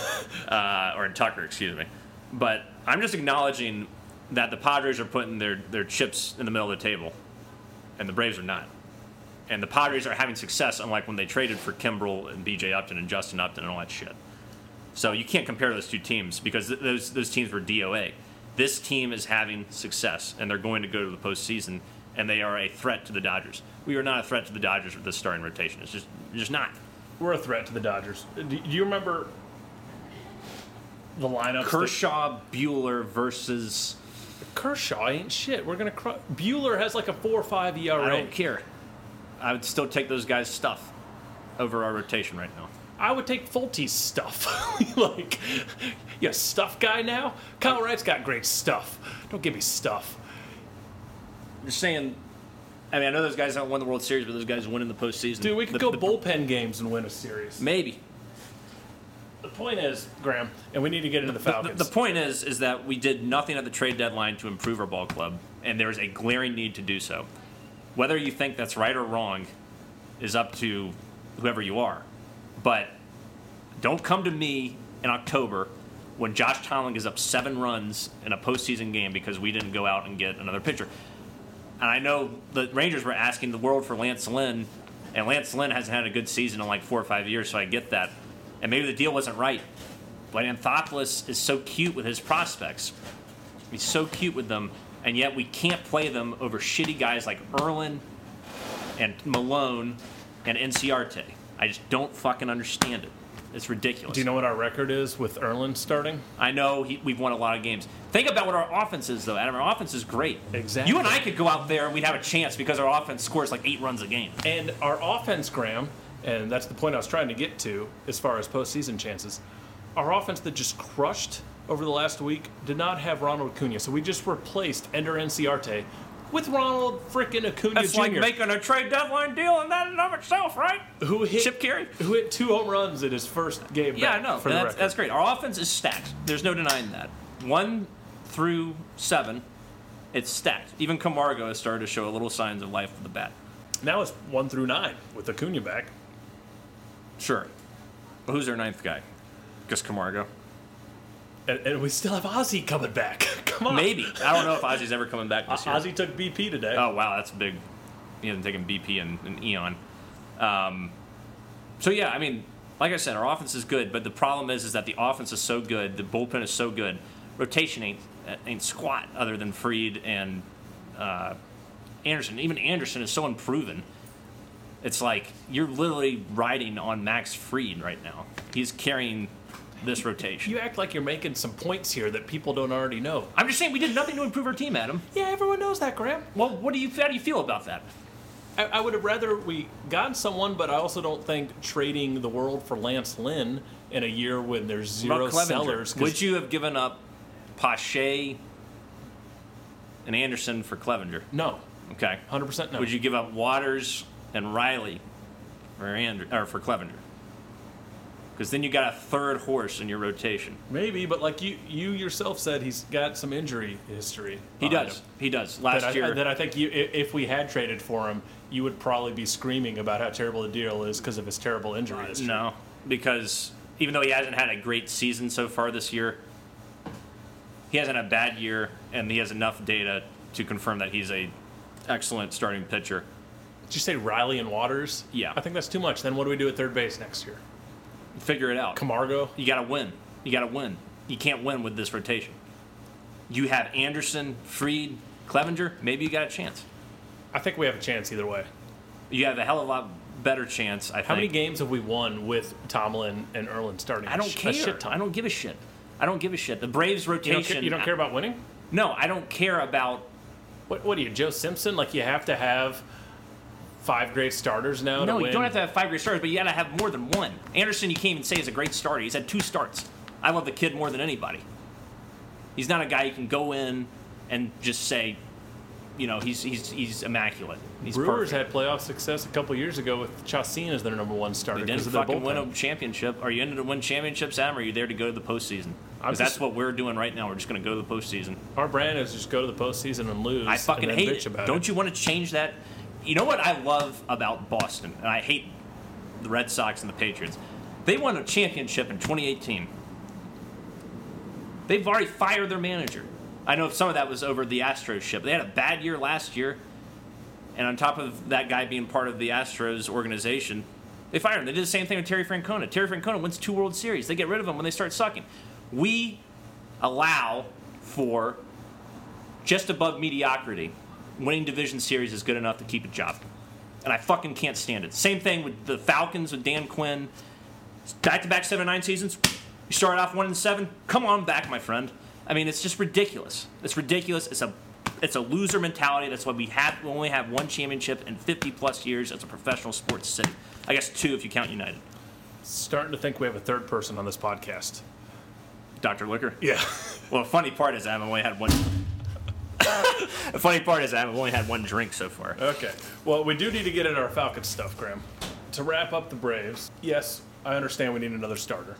Or Tucker, excuse me. But I'm just acknowledging that the Padres are putting their chips in the middle of the table, and the Braves are not. And the Padres are having success, unlike when they traded for Kimbrel and B.J. Upton and Justin Upton and all that shit. So you can't compare those two teams because those teams were DOA. This team is having success, and they're going to go to the postseason, and they are a threat to the Dodgers. We are not a threat to the Dodgers with this starting rotation. It's just not. We're a threat to the Dodgers. Do you remember the lineups? Kershaw, Buehler versus... Kershaw ain't shit. We're going to crush. Buehler has like a 4.5 ERA. I don't care. I would still take those guys' stuff over our rotation right now. I would take Fulte's stuff. Like, you a stuff guy now? Kyle Wright's got great stuff. Don't give me stuff. I'm just saying, I mean, I know those guys haven't won the World Series, but those guys win in the postseason. Dude, we could go bullpen games and win a series. Maybe. The point is, Graham, and we need to get into the Falcons. The point is that we did nothing at the trade deadline to improve our ball club, and there is a glaring need to do so. Whether you think that's right or wrong is up to whoever you are. But don't come to me in October when Josh Tomlin gives up 7 runs in a postseason game because we didn't go out and get another pitcher. And I know the Rangers were asking the world for Lance Lynn, and Lance Lynn hasn't had a good season in like 4 or 5 years, so I get that. And maybe the deal wasn't right. But Anthopoulos is so cute with his prospects. He's so cute with them, and yet we can't play them over shitty guys like Erlin and Malone and Inciarte. I just don't fucking understand it. It's ridiculous. Do you know what our record is with Erlin starting? I know we've won a lot of games. Think about what our offense is, though, Adam. Our offense is great. Exactly. You and I could go out there and we'd have a chance because our offense scores like 8 runs a game. And our offense, Graham, and that's the point I was trying to get to as far as postseason chances, our offense that just crushed over the last week did not have Ronald Acuna. So we just replaced Ender Inciarte with Ronald frickin' Acuna That's Jr. like making a trade deadline deal in that and of itself, right? Who hit Chip Carey? Who hit 2 home runs in his first game Yeah, back I know. for the record. That's great. Our offense is stacked. There's no denying that. 1 through 7, it's stacked. Even Camargo has started to show a little signs of life with the bat. Now it's 1 through 9 with Acuna back. Sure. But who's their 9th guy? Just Camargo? And we still have Ozzy coming back. Come on. Maybe. I don't know if Ozzy's ever coming back this year. Ozzy took BP today. Oh, wow, that's big. He hasn't taken BP in an eon. So, yeah, I mean, like I said, our offense is good, but the problem is that the offense is so good, the bullpen is so good, rotation ain't squat other than Fried and Anderson. Even Anderson is so unproven. It's like you're literally riding on Max Fried right now. He's carrying this rotation. You act like you're making some points here that people don't already know. I'm just saying we did nothing to improve our team, Adam. Yeah, everyone knows that, Graham. Well, how do you feel about that? I would have rather we gotten someone, but I also don't think trading the world for Lance Lynn in a year when there's zero sellers. Would you have given up Pache and Anderson for Clevenger? No. Okay. 100% no. Would you give up Waters and Riley for Clevenger? Because then you got a third horse in your rotation. Maybe, but like you yourself said, he's got some injury history. He does. He does. Last year. That I think if we had traded for him, you would probably be screaming about how terrible the deal is because of his terrible injury history. No, because even though he hasn't had a great season so far this year, he hasn't had a bad year, and he has enough data to confirm that he's a excellent starting pitcher. Did you say Riley and Waters? Yeah. I think that's too much. Then what do we do at third base next year? Figure it out. Camargo? You got to win. You got to win. You can't win with this rotation. You have Anderson, Fried, Clevenger. Maybe you got a chance. I think we have a chance either way. You have a hell of a lot better chance, I think. How many games have we won with Tomlin and Erlin starting? I don't care. I don't give a shit. I don't give a shit. The Braves rotation. You don't care about winning? No, I don't care about. What are you, Joe Simpson? Like you have to have 5 great starters now to No, win? you don't have to have 5 great starters, but you got to have more than one. Anderson, you can't even say is a great starter. He's had 2 starts. I love the kid more than anybody. He's not a guy you can go in and just say, you know, he's immaculate. He's Brewers perfect. had playoff success a couple years ago with Chacin as their number 1 starter. They didn't fucking win a championship. Are you in to win championships, Adam, or are you there to go to the postseason? Because that's what we're doing right now. We're just going to go to the postseason. Our brand is just go to the postseason and lose. I fucking and then hate bitch it. about Don't you want to change that? You know what I love about Boston, and I hate the Red Sox and the Patriots? They won a championship in 2018. They've already fired their manager. I know some of that was over the Astros ship. They had a bad year last year, and on top of that guy being part of the Astros organization, they fired him. They did the same thing with Terry Francona. Terry Francona wins 2 World Series. They get rid of him when they start sucking. We allow for just above mediocrity. Winning division series is good enough to keep a job. And I fucking can't stand it. Same thing with the Falcons with Dan Quinn. Back-to-back 7-9 seasons. You started off 1-7. Come on back, my friend. I mean, it's just ridiculous. It's ridiculous. It's a loser mentality. That's why we only have 1 championship in 50-plus years as a professional sports city. I guess 2 if you count United. Starting to think we have a third person on this podcast. Dr. Liquor? Yeah. Well, the funny part is I've only had one. The funny part is I've only had 1 drink so far. Okay. Well, we do need to get into our Falcons stuff, Graham. To wrap up the Braves, yes, I understand we need another starter.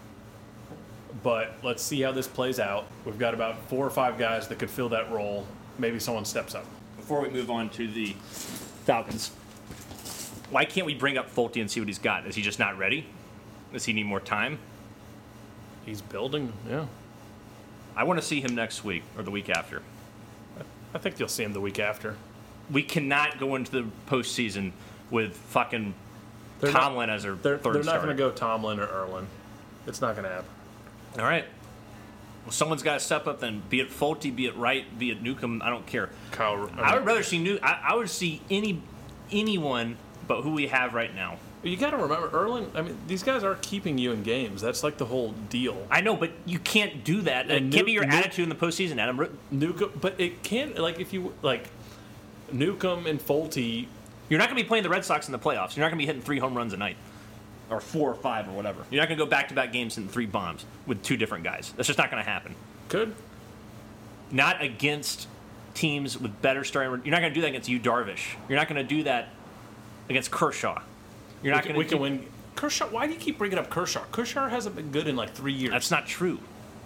But let's see how this plays out. We've got about 4 or 5 guys that could fill that role. Maybe someone steps up. Before we move on to the Falcons, why can't we bring up Fulte and see what he's got? Is he just not ready? Does he need more time? He's building, yeah. I want to see him next week or the week after. I think you'll see him the week after. We cannot go into the postseason with fucking Tomlin as our third starter. They're not going to go Tomlin or Erlin. It's not going to happen. All right. Well, someone's got to step up then. Be it Fulte, be it Wright, be it Newcomb. I don't care. I would rather see I would see anyone but who we have right now. You got to remember, Erlin. I mean, these guys are keeping you in games. That's like the whole deal. I know, but you can't do that. It can't be your attitude in the postseason, Adam. Newcomb, but it can. Like if you like Newcomb and Fulte. You're not going to be playing the Red Sox in the playoffs. You're not going to be hitting 3 home runs a night. Or 4 or 5 or whatever. You're not going to go back-to-back games and 3 bombs with 2 different guys. That's just not going to happen. Could. Not against teams with better starting. You're not going to do that against Yu Darvish. You're not going to do that against Kershaw. You're not going to. We can win. Kershaw. Why do you keep bringing up Kershaw? Kershaw hasn't been good in like 3 years. That's not true.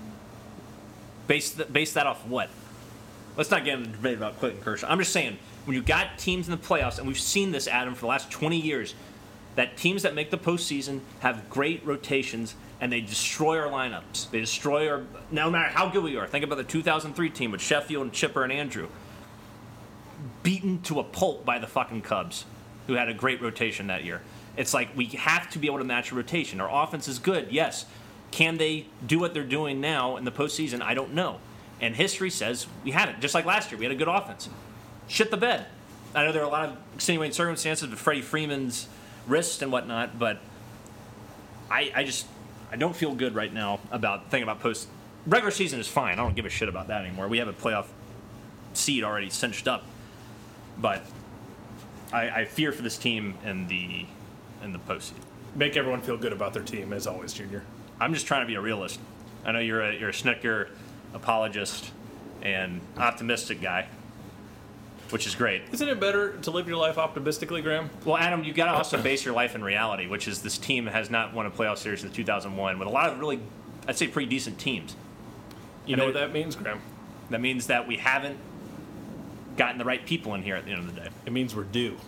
Base that off what? Let's not get into the debate about Clayton Kershaw. I'm just saying, when you got teams in the playoffs, and we've seen this, Adam, for the last 20 years, that teams that make the postseason have great rotations and they destroy our lineups. They destroy our. No matter how good we are. Think about the 2003 team with Sheffield and Chipper and Andrew. Beaten to a pulp by the fucking Cubs, who had a great rotation that year. It's like we have to be able to match a rotation. Our offense is good, yes. Can they do what they're doing now in the postseason? I don't know. And history says we haven't. Just like last year, we had a good offense. Shit the bed. I know there are a lot of extenuating circumstances with Freddie Freeman's wrist and whatnot, but I don't feel good right now about thinking about post. Regular season is fine. I don't give a shit about that anymore. We have a playoff seed already cinched up, but I fear for this team in the postseason. Make everyone feel good about their team, as always, Junior. I'm just trying to be a realist. I know you're a Snicker apologist and optimistic guy, which is great. Isn't it better to live your life optimistically, Graham? Well, Adam, you got to also base your life in reality, which is this team has not won a playoff series since 2001 with a lot of really, I'd say, pretty decent teams. You know what that means, Graham? That means that we haven't gotten the right people in here at the end of the day. It means we're due.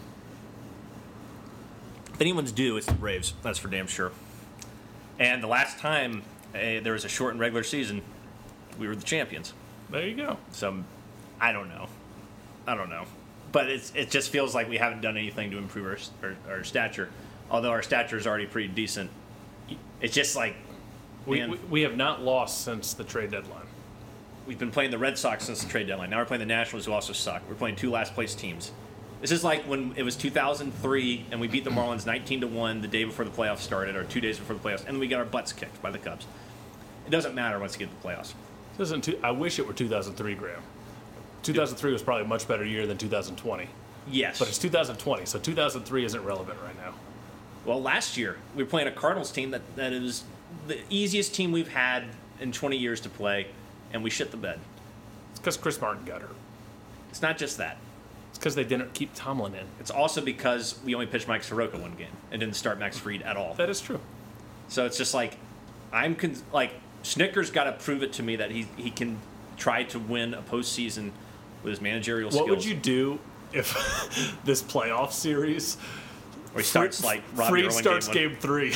If anyone's due, it's the Braves. That's for damn sure. And the last time there was a shortened regular season, we were the champions. There you go. So, I don't know. But it just feels like we haven't done anything to improve our stature. Although our stature is already pretty decent. It's just like... We have not lost since the trade deadline. We've been playing the Red Sox since the trade deadline. Now we're playing the Nationals, who also suck. We're playing two last-place teams. This is like when it was 2003 and we beat the Marlins 19-1 the day before the playoffs started, or 2 days before the playoffs, and then we got our butts kicked by the Cubs. It doesn't matter once you get to the playoffs. I wish it were 2003, Graham. 2003 was probably a much better year than 2020. Yes. But it's 2020, so 2003 isn't relevant right now. Well, last year, we were playing a Cardinals team that is the easiest team we've had in 20 years to play, and we shit the bed. It's because Chris Martin got hurt. It's not just that. It's because they didn't keep Tomlin in. It's also because we only pitched Mike Soroka one game and didn't start Max Fried at all. That is true. So it's just like, Snicker's got to prove it to me that he can try to win a postseason with his managerial skills. What would you do if this playoff series... Or he starts like Robbie Fried Irwin starts game 3.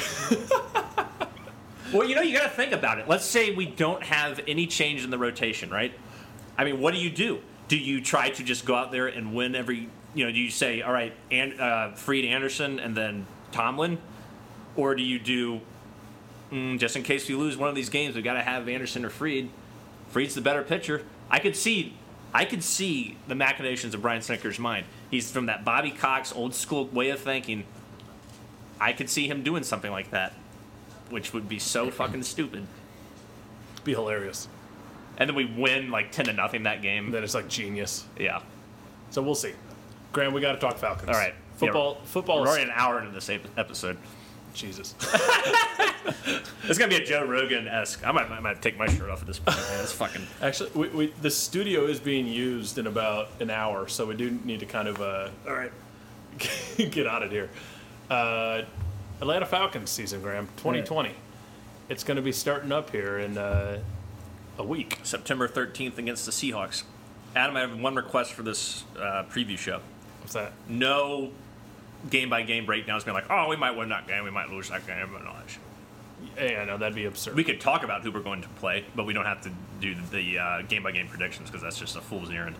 Well, you got to think about it. Let's say we don't have any change in the rotation, right? I mean, what do? Do you try to just go out there and win every... do you say, all right, Fried, Anderson, and then Tomlin? Or do you do, just in case we lose one of these games, we've got to have Anderson or Fried. Fried's the better pitcher. I could see the machinations of Brian Snicker's mind. He's from that Bobby Cox old school way of thinking. I could see him doing something like that, which would be so fucking stupid. It'd be hilarious. And then we win like 10-0 that game. And then it's like genius. Yeah. So we'll see. Graham, we got to talk Falcons. All right. Football. We're already an hour into this episode. Jesus. It's gonna be a Joe Rogan-esque. I might take my shirt off at this point. Man. It's fucking. Actually, the studio is being used in about an hour, so we do need to kind of all right, get out of here. Atlanta Falcons season, Graham, 2020. Right. It's going to be starting up here in a week. September 13th against the Seahawks. Adam, I have one request for this preview show. What's that? No game-by-game breakdowns being like, oh, we might win that game, we might lose that game, but no. Yeah, no, that'd be absurd. We could talk about who we're going to play, but we don't have to do the game-by-game predictions because that's just a fool's errand.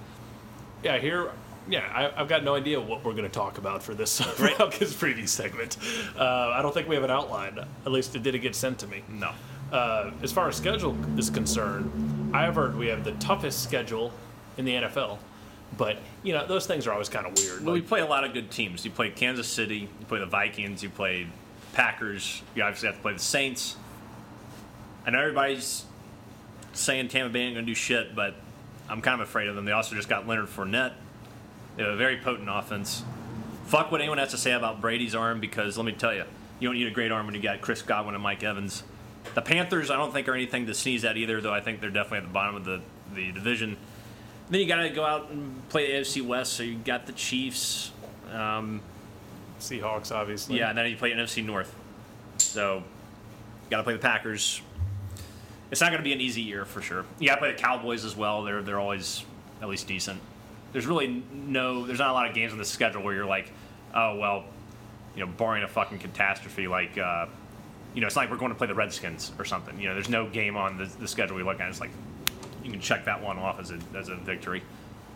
I've got no idea what we're going to talk about for this Falcons preview segment. I don't think we have an outline. At least it didn't get sent to me. No. As far as schedule is concerned, I have heard we have the toughest schedule in the NFL. But, those things are always kind of weird. Well, we play a lot of good teams. You play Kansas City, you play the Vikings, you play Packers, you obviously have to play the Saints. I know everybody's saying Tampa Bay ain't going to do shit, but I'm kind of afraid of them. They also just got Leonard Fournette. They have a very potent offense. Fuck what anyone has to say about Brady's arm, because let me tell you, you don't need a great arm when you got Chris Godwin and Mike Evans. The Panthers, I don't think are anything to sneeze at either, though I think they're definitely at the bottom of the division. Then you got to go out and play the AFC West, so you got the Chiefs. Seahawks, obviously. Yeah, and then you play NFC North. So you got to play the Packers. It's not going to be an easy year for sure. You got to play the Cowboys as well. They're always at least decent. There's not a lot of games on the schedule where you're like, oh, well, barring a fucking catastrophe like, it's not like we're going to play the Redskins or something. There's no game on the schedule we look at. It's like you can check that one off as a victory.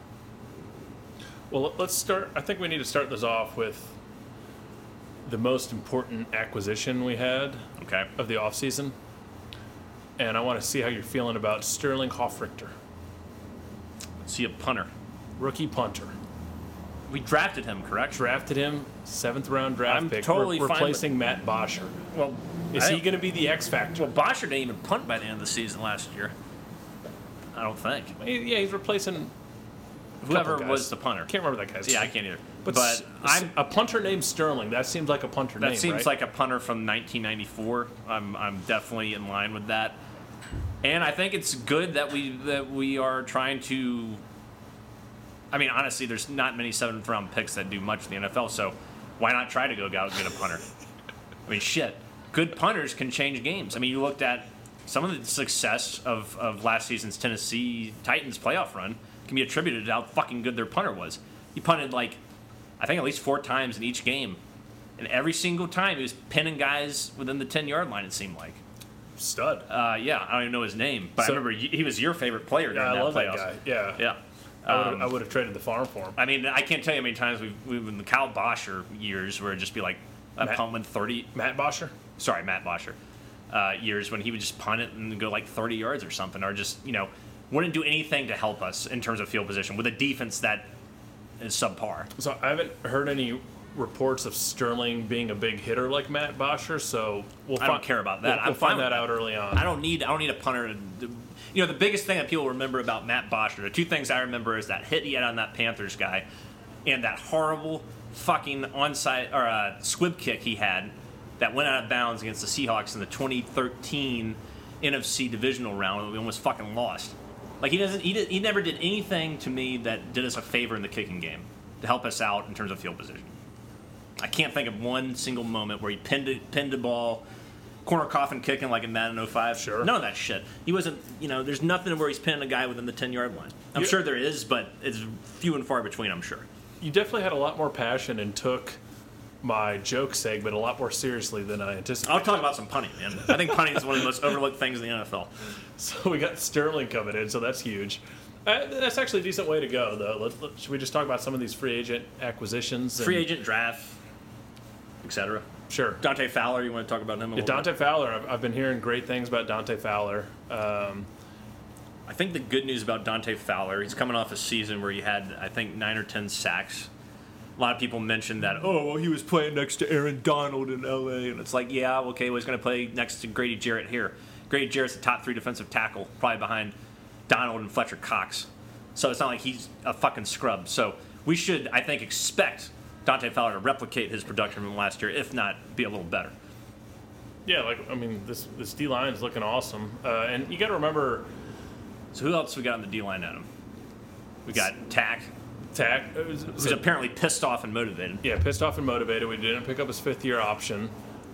Well, let's start. I think we need to start this off with the most important acquisition we had of the offseason. And I want to see how you're feeling about Sterling Hoffrichter. See a punter. Rookie punter. We drafted him, correct? Drafted him, 7th round draft I'm pick. totally fine replacing Matt Bosher. Well, is he going to be the X factor? Well, Bosher didn't even punt by the end of the season last year. I don't think. Yeah, he's replacing whoever was the punter. Can't remember that guy's name. Yeah, I can't either. But I'm a punter named Sterling. That seems like a punter name. That seems right? like a punter from 1994. I'm definitely in line with that. And I think it's good that we are trying to. I mean, honestly, there's not many 7th round picks that do much in the NFL. So why not try to go out and get a punter? I mean, shit. Good punters can change games. I mean, you looked at some of the success of last season's Tennessee Titans playoff run can be attributed to how fucking good their punter was. He punted I think at least 4 times in each game. And every single time he was pinning guys within the 10-yard line, it seemed like. Stud. Yeah, I don't even know his name, but I remember he was your favorite player during that I love playoffs. that guy. Yeah. Yeah. I would have traded the farm for him. I mean, I can't tell you how many times we've in the Kyle Bosher years where it'd just be like a punt with 30. Matt Bosher? Sorry, Matt Bosher. Years when he would just punt it and go like 30 yards or something, or just, wouldn't do anything to help us in terms of field position with a defense that is subpar. So I haven't heard any reports of Sterling being a big hitter like Matt Bosher, so I don't care about that. We'll find that out early on. I don't need a punter. The biggest thing that people remember about Matt Bosher, the 2 things I remember is that hit he had on that Panthers guy, and that horrible fucking onside or squib kick he had that went out of bounds against the Seahawks in the 2013 NFC divisional round that we almost fucking lost. Like he never did anything to me that did us a favor in the kicking game to help us out in terms of field position. I can't think of one single moment where he pinned a ball, corner coffin kicking like in Madden 05. Sure. None of that shit. He wasn't, there's nothing where he's pinning a guy within the 10-yard line. I'm sure there is, but it's few and far between, I'm sure. You definitely had a lot more passion and took my joke segment a lot more seriously than I anticipated. I'll talk about some punting, man. I think punting is one of the most overlooked things in the NFL. So we got Sterling coming in, so that's huge. That's actually a decent way to go, though. Should we just talk about some of these free agent acquisitions? Free agent draft, etc. Sure. Dante Fowler, you want to talk about him a little Dante bit? Fowler, I've been hearing great things about Dante Fowler. I think the good news about Dante Fowler, he's coming off a season where he had, I think, 9 or 10 sacks. A lot of people mentioned that, he was playing next to Aaron Donald in L.A. And it's like, yeah, okay, well, he's going to play next to Grady Jarrett here. Grady Jarrett's the top 3 defensive tackle, probably behind Donald and Fletcher Cox. So it's not like he's a fucking scrub. So we should, I think, expect Dante Fowler to replicate his production from last year, if not be a little better. Yeah, this D-line is looking awesome. And you got to remember... So who else we got on the D-line, Adam? We got Tack. Who's apparently pissed off and motivated. Yeah, pissed off and motivated. We didn't pick up his 5th-year option.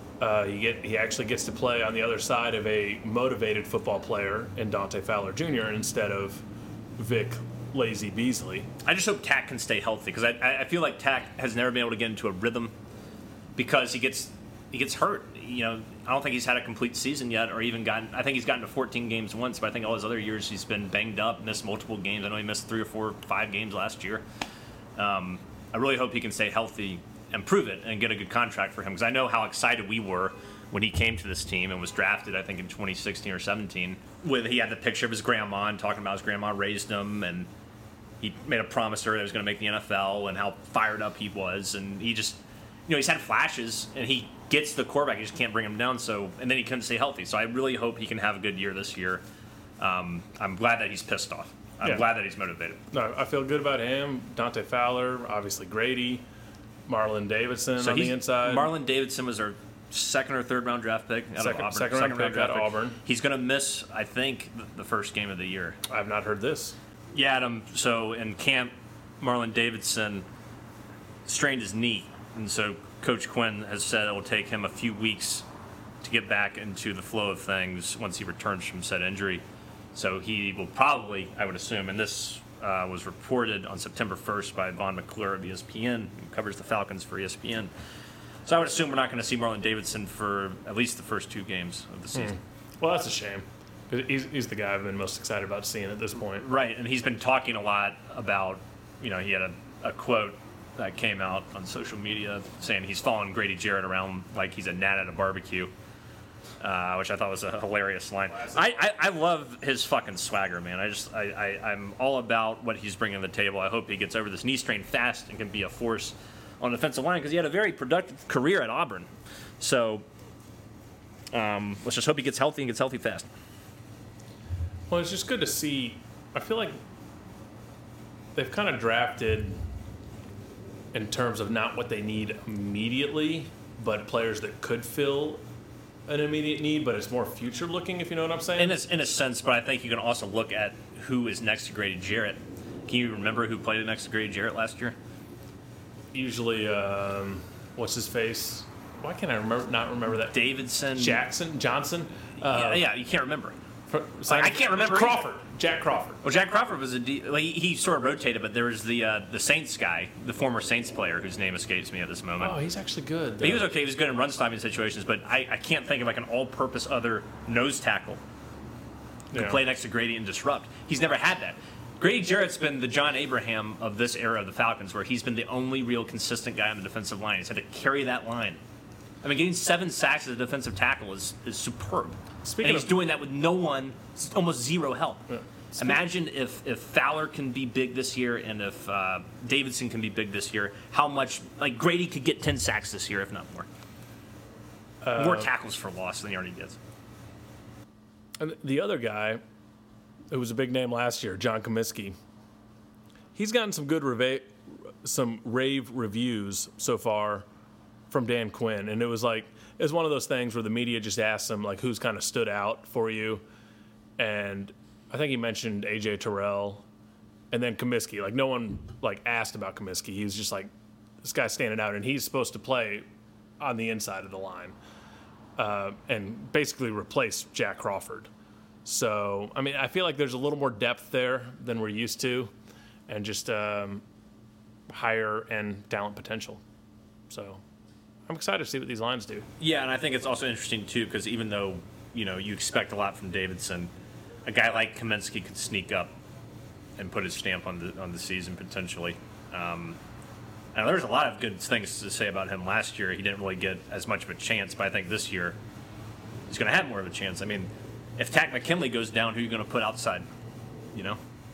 He actually gets to play on the other side of a motivated football player in Dante Fowler Jr. instead of Vic Lazy Beasley. I just hope Tack can stay healthy because I feel like Tack has never been able to get into a rhythm because he gets hurt. I don't think he's had a complete season yet, or even gotten. I think he's gotten to 14 games once, but I think all his other years he's been banged up, missed multiple games. I know he missed 3 or 4, 5 games last year. I really hope he can stay healthy and prove it and get a good contract for him because I know how excited we were when he came to this team and was drafted, I think, in 2016 or 17. He had the picture of his grandma and talking about his grandma raised him, and he made a promise to her that he was going to make the NFL and how fired up he was. And he just, he's had flashes, and he gets the quarterback. He just can't bring him down. And then he couldn't stay healthy. So I really hope he can have a good year this year. I'm glad that he's pissed off. I'm glad that he's motivated. No, I feel good about him. Dante Fowler, obviously Grady, Marlon Davidson on the inside. Marlon Davidson was our 2nd or 3rd round draft pick out of Auburn. Second round pick out of Auburn. He's going to miss, I think, the first game of the year. I have not heard this. Yeah, Adam. So in camp, Marlon Davidson strained his knee, and so Coach Quinn has said it will take him a few weeks to get back into the flow of things once he returns from said injury. So he will probably, I would assume, and this was reported on September 1st by Vaughn McClure of ESPN, who covers the Falcons for ESPN. So I would assume we're not going to see Marlon Davidson for at least the first 2 games of the season. Well, that's a shame. 'Cause he's the guy I've been most excited about seeing at this point. Right, and he's been talking a lot about, he had a quote that came out on social media saying he's following Grady Jarrett around like he's a gnat at a barbecue, which I thought was a hilarious line. I love his fucking swagger, man. I'm all about what he's bringing to the table. I hope he gets over this knee strain fast and can be a force on the defensive line because he had a very productive career at Auburn. So let's just hope he gets healthy and gets healthy fast. Well, it's just good to see. I feel like they've kind of drafted in terms of not what they need immediately, but players that could fill an immediate need, but it's more future looking, if you know what I'm saying. In a sense, but I think you can also look at who is next to Grady Jarrett. Can you remember who played next to Grady Jarrett last year? Usually, what's his face? Why can't I not remember that? Davidson. Johnson? Yeah, you can't remember. I can't remember. Crawford. Jack Crawford. Well, Jack Crawford was he sort of rotated, but there was the Saints guy, the former Saints player, whose name escapes me at this moment. Oh, he's actually good. But he was okay. He was good in run-stopping situations, but I can't think of like an all-purpose other nose tackle who could play next to Grady and disrupt. He's never had that. Grady Jarrett's been the John Abraham of this era of the Falcons, where he's been the only real consistent guy on the defensive line. He's had to carry that line. I mean, getting 7 sacks as a defensive tackle is superb. And he's doing that with no one, almost zero help. Yeah. Imagine if Fowler can be big this year and if Davidson can be big this year, how much, like Grady could get 10 sacks this year, if not more. More tackles for loss than he already gets. And the other guy, who was a big name last year, John Comiskey, he's gotten some good rave reviews so far from Dan Quinn, and it was one of those things where the media just asked him like who's kind of stood out for you, and I think he mentioned AJ Terrell, and then Comiskey. Like no one asked about Comiskey. He was just like, this guy's standing out, and he's supposed to play on the inside of the line, and basically replace Jack Crawford. So I mean, I feel like there's a little more depth there than we're used to, and just higher end talent potential. So I'm excited to see what these lines do. Yeah, and I think it's also interesting, too, because even though, you expect a lot from Davidson, a guy like Kaminsky could sneak up and put his stamp on the season, potentially. And there's a lot of good things to say about him last year. He didn't really get as much of a chance, but I think this year he's going to have more of a chance. I mean, if Tack McKinley goes down, who are you going to put outside? It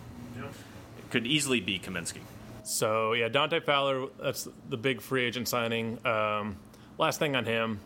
could easily be Kaminsky. So, yeah, Dante Fowler, that's the big free agent signing. Last thing on him,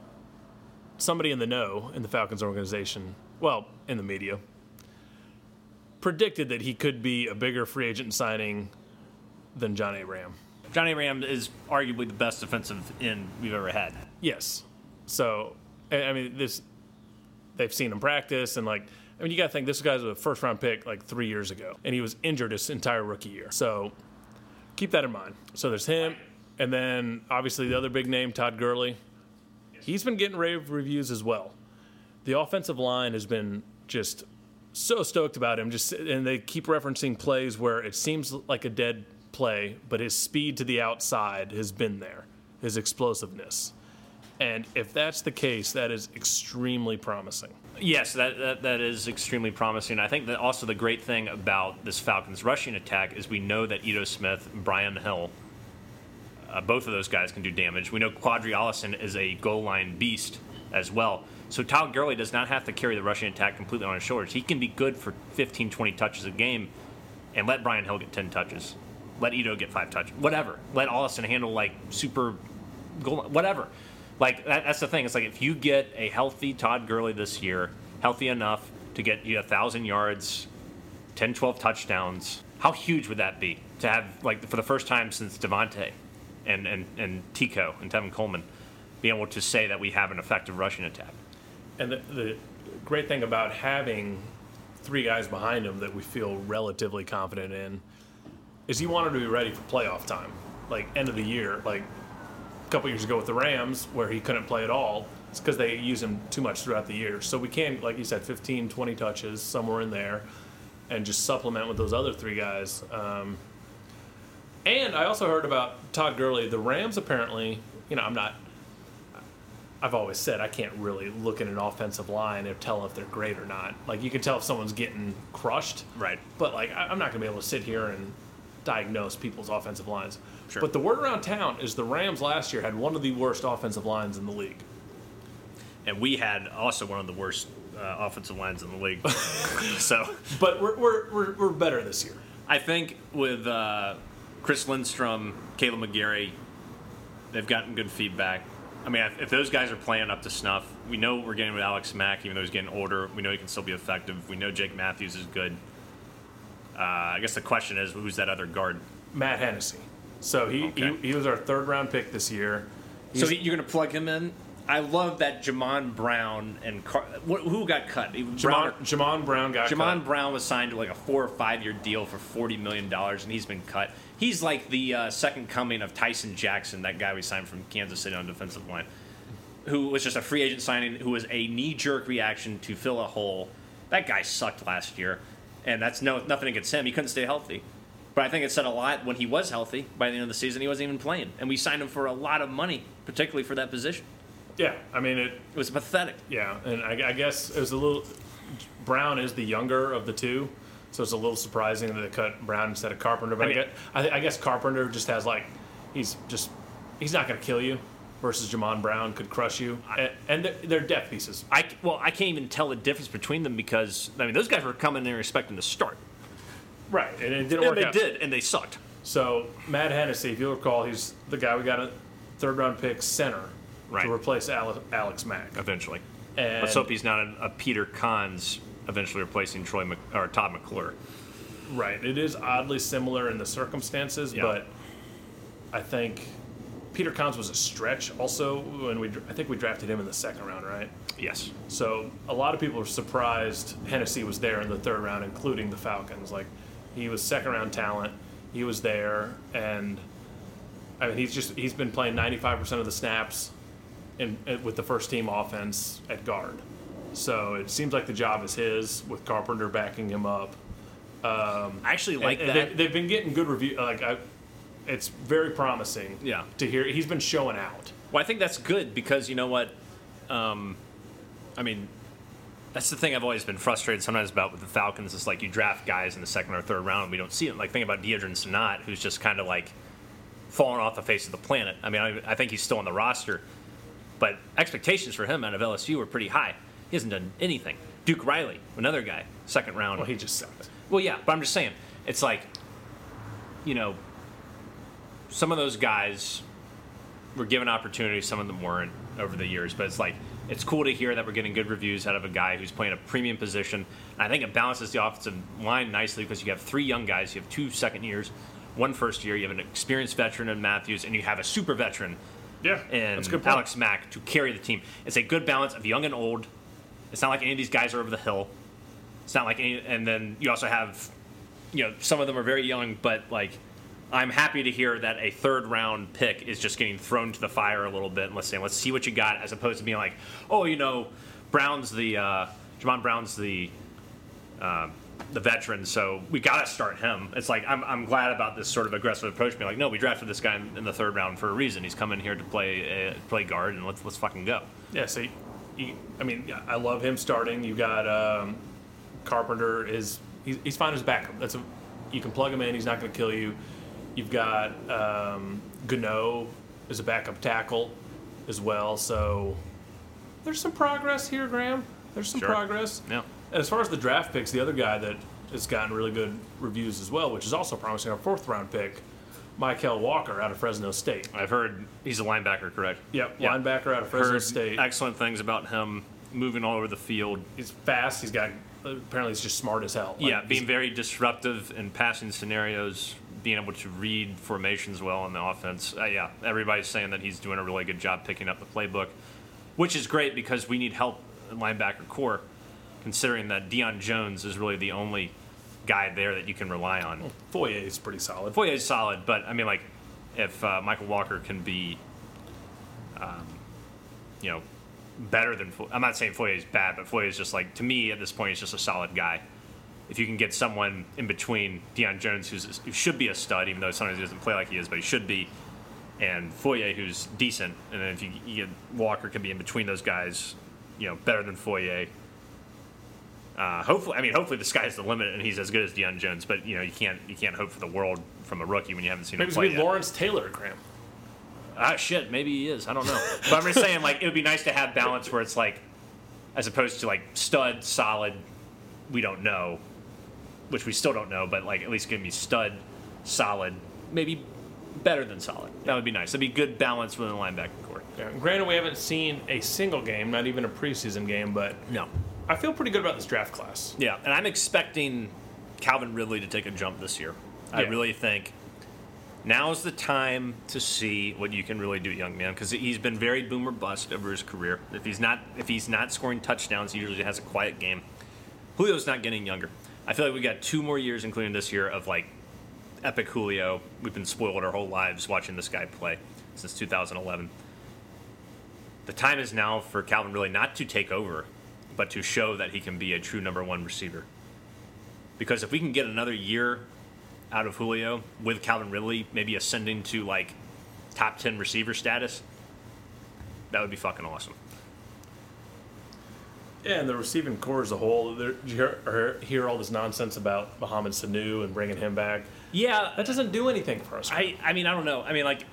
somebody in the know in the Falcons organization, well, in the media, predicted that he could be a bigger free agent signing than John Abraham. John Abraham is arguably the best defensive end we've ever had. Yes. So, I mean, they've seen him practice, and you got to think this guy's a first-round pick 3 years ago, and he was injured his entire rookie year. So keep that in mind. So there's him, and then obviously the other big name, Todd Gurley. He's been getting rave reviews as well. The offensive line has been just so stoked about him, and they keep referencing plays where it seems like a dead play, but his speed to the outside has been there, his explosiveness. And if that's the case, that is extremely promising. Yes, that is extremely promising. I think that also the great thing about this Falcons rushing attack is we know that Ito Smith and Brian Hill, both of those guys can do damage. We know Quadri Allison is a goal line beast as well. So Todd Gurley does not have to carry the rushing attack completely on his shoulders. He can be good for 15, 20 touches a game and let Brian Hill get 10 touches. Let Ito get 5 touches. Whatever. Let Allison handle super goal line. Whatever. That's the thing. It's if you get a healthy Todd Gurley this year, healthy enough to get you 1,000 yards, 10, 12 touchdowns, how huge would that be to have, for the first time since Devontae and Tico and Tevin Coleman, being able to say that we have an effective rushing attack? And the great thing about having 3 guys behind him that we feel relatively confident in is you want him to be ready for playoff time, end of the year, a couple years ago with the Rams where he couldn't play at all. It's because they use him too much throughout the year. So we can, like you said, 15, 20 touches, somewhere in there, and just supplement with those other 3 guys. And I also heard about Todd Gurley. The Rams apparently, I'm not I've always said I can't really look at an offensive line and tell if they're great or not. Like, you can tell if someone's getting crushed. Right. But, like, I'm not going to be able to sit here and diagnose people's offensive lines. Sure. But the word around town is the Rams last year had one of the worst offensive lines in the league. And we had also one of the worst offensive lines in the league. So, But we're better this year. I think with Chris Lindstrom, Caleb McGarry, they've gotten good feedback. I mean, if those guys are playing up to snuff, we know what we're getting with Alex Mack, even though he's getting older. We know he can still be effective. We know Jake Matthews is good. I guess the question is, who's that other guard? Matt Hennessy. So he was our third-round pick this year. So you're going to plug him in? I love that Jamon Brown and who got cut? Jamon Brown got cut. Jamon Brown was signed to like a 4 or 5 year deal for $40 million, and he's been cut. He's like the second coming of Tyson Jackson, that guy we signed from Kansas City on defensive line, who was just a free agent signing, who was a knee-jerk reaction to fill a hole. That guy sucked last year, and that's nothing against him. He couldn't stay healthy. But I think it said a lot when he was healthy. By the end of the season, he wasn't even playing. And we signed him for a lot of money, particularly for that position. Yeah, I mean it was pathetic. Yeah, and I guess it was a little. Brown is the younger of the two, so it's a little surprising that they cut Brown instead of Carpenter. But I guess Carpenter just has like he's not going to kill you, versus Jamon Brown could crush you, and they're depth pieces. I can't even tell the difference between them because I mean those guys were coming in expecting to start. Right, and it didn't work out. And they did, and they sucked. So Matt Hennessy, if you'll recall, he's the guy we got a third-round pick center. Right. To replace Alex Mack. Eventually. And let's hope he's not a Peter Kahns eventually replacing Todd McClure. Right. It is oddly similar in the circumstances, but I think Peter Kahns was a stretch also when I think we drafted him in the second round, right? Yes. So a lot of people were surprised Hennessy was there in the third round, including the Falcons. Like, he was second-round talent. He was there, and I mean he's been playing 95% of the snaps with the first team offense at guard. So it seems like the job is his with Carpenter backing him up. I actually like that. They've been getting good reviews. It's very promising to hear. He's been showing out. Well, I think that's good because you know what? I mean, that's the thing I've always been frustrated sometimes about with the Falcons. It's like you draft guys in the second or third round and we don't see it. Like, think about Deadrin Senat, who's just kind of like falling off the face of the planet. I mean, I think he's still on the roster. But expectations for him out of LSU were pretty high. He hasn't done anything. Duke Riley, another guy, second round. Well, he just sucked. Well, yeah, but I'm just saying, it's like, you know, some of those guys were given opportunities, some of them weren't over the years. But it's like, it's cool to hear that we're getting good reviews out of a guy who's playing a premium position. And I think it balances the offensive line nicely because you have 3 young guys, you have 2 second years, 1 first year, you have an experienced veteran in Matthews, and you have a super veteran. Yeah, and that's a good point. Alex Mack to carry the team. It's a good balance of young and old. It's not like any of these guys are over the hill. It's not like any, and then you also have, you know, some of them are very young, but like, I'm happy to hear that a third round pick is just getting thrown to the fire a little bit and let's see what you got, as opposed to being like, oh, you know, Jamon Brown's the veteran, so we got to start him. It's like I'm glad about this sort of aggressive approach. Being like, no, we drafted this guy in the third round for a reason. He's coming here to play guard, and let's fucking go. Yeah. So, I love him starting. You got Carpenter he's fine as a backup. You can plug him in. He's not going to kill you. You've got Gano as a backup tackle as well. So there's some progress here, Graham. There's some progress. Yeah. And as far as the draft picks, the other guy that has gotten really good reviews as well, which is also promising, our 4th round pick, Michael Walker out of Fresno State. I've heard he's a linebacker, correct? Yep, linebacker out of Fresno State. Excellent things about him, moving all over the field. He's fast. Apparently he's just smart as hell. Being very disruptive in passing scenarios, being able to read formations well in the offense. Everybody's saying that he's doing a really good job picking up the playbook, which is great because we need help in linebacker core, considering that Deion Jones is really the only guy there that you can rely on. Well, Foye is pretty solid. Foye is solid, but I mean, like, if Michael Walker can be, better than I'm not saying Foye is bad, but Foye is just like, to me at this point, he's just a solid guy. If you can get someone in between Deion Jones, who should be a stud, even though sometimes he doesn't play like he is, but he should be, and Foye, who's decent, and then if you get Walker, can be in between those guys, better than Foye. Hopefully the sky's the limit and he's as good as Deion Jones. But you can't hope for the world from a rookie when you haven't seen him play yet. Maybe Lawrence Taylor, Graham. Shit, maybe he is. I don't know. But I'm just saying, it would be nice to have balance where it's as opposed to stud, solid, we don't know, which we still don't know, but at least give me stud, solid, maybe better than solid. That would be nice. That'd be good balance within the linebacking core. Yeah, granted, we haven't seen a single game, not even a preseason game, but no, I feel pretty good about this draft class. Yeah, and I'm expecting Calvin Ridley to take a jump this year. I really think now's the time to see what you can really do, young man, because he's been very boom or bust over his career. If he's not scoring touchdowns, he usually has a quiet game. Julio's not getting younger. I feel like we got 2 more years, including this year, of epic Julio. We've been spoiled our whole lives watching this guy play since 2011. The time is now for Calvin Ridley not to take over, but to show that he can be a true number 1 receiver. Because if we can get another year out of Julio with Calvin Ridley, maybe ascending to top 10 receiver status, that would be fucking awesome. Yeah, and the receiving core as a whole, did you hear all this nonsense about Mohamed Sanu and bringing him back? Yeah. That doesn't do anything for us. I don't know.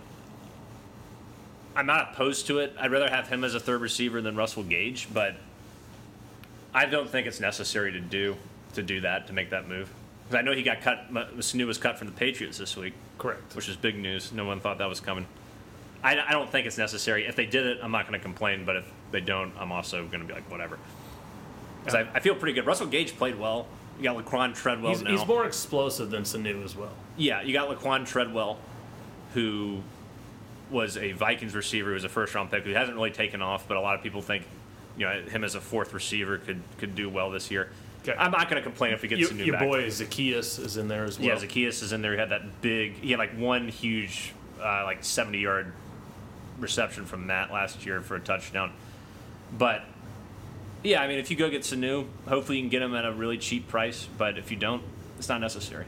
I'm not opposed to it. I'd rather have him as a third receiver than Russell Gage, but I don't think it's necessary to do that, to make that move. Because I know he got cut. Sanu was cut from the Patriots this week. Correct. Which is big news. No one thought that was coming. I don't think it's necessary. If they did it, I'm not going to complain. But if they don't, I'm also going to be whatever. Because I feel pretty good. Russell Gage played well. You got Laquan Treadwell now. He's more explosive than Sanu as well. Yeah, you got Laquan Treadwell, who was a Vikings receiver, who was a first-round pick, who hasn't really taken off, but a lot of people think him as a 4th receiver could do well this year. Okay. I'm not going to complain if he gets Sanu back. Your boy Zacchaeus is in there as well. Yeah, Zacchaeus is in there. He had that big... He had one huge 70-yard reception from Matt last year for a touchdown. But... yeah, if you go get Sanu, hopefully you can get him at a really cheap price. But if you don't, it's not necessary.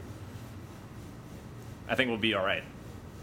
I think we'll be all right.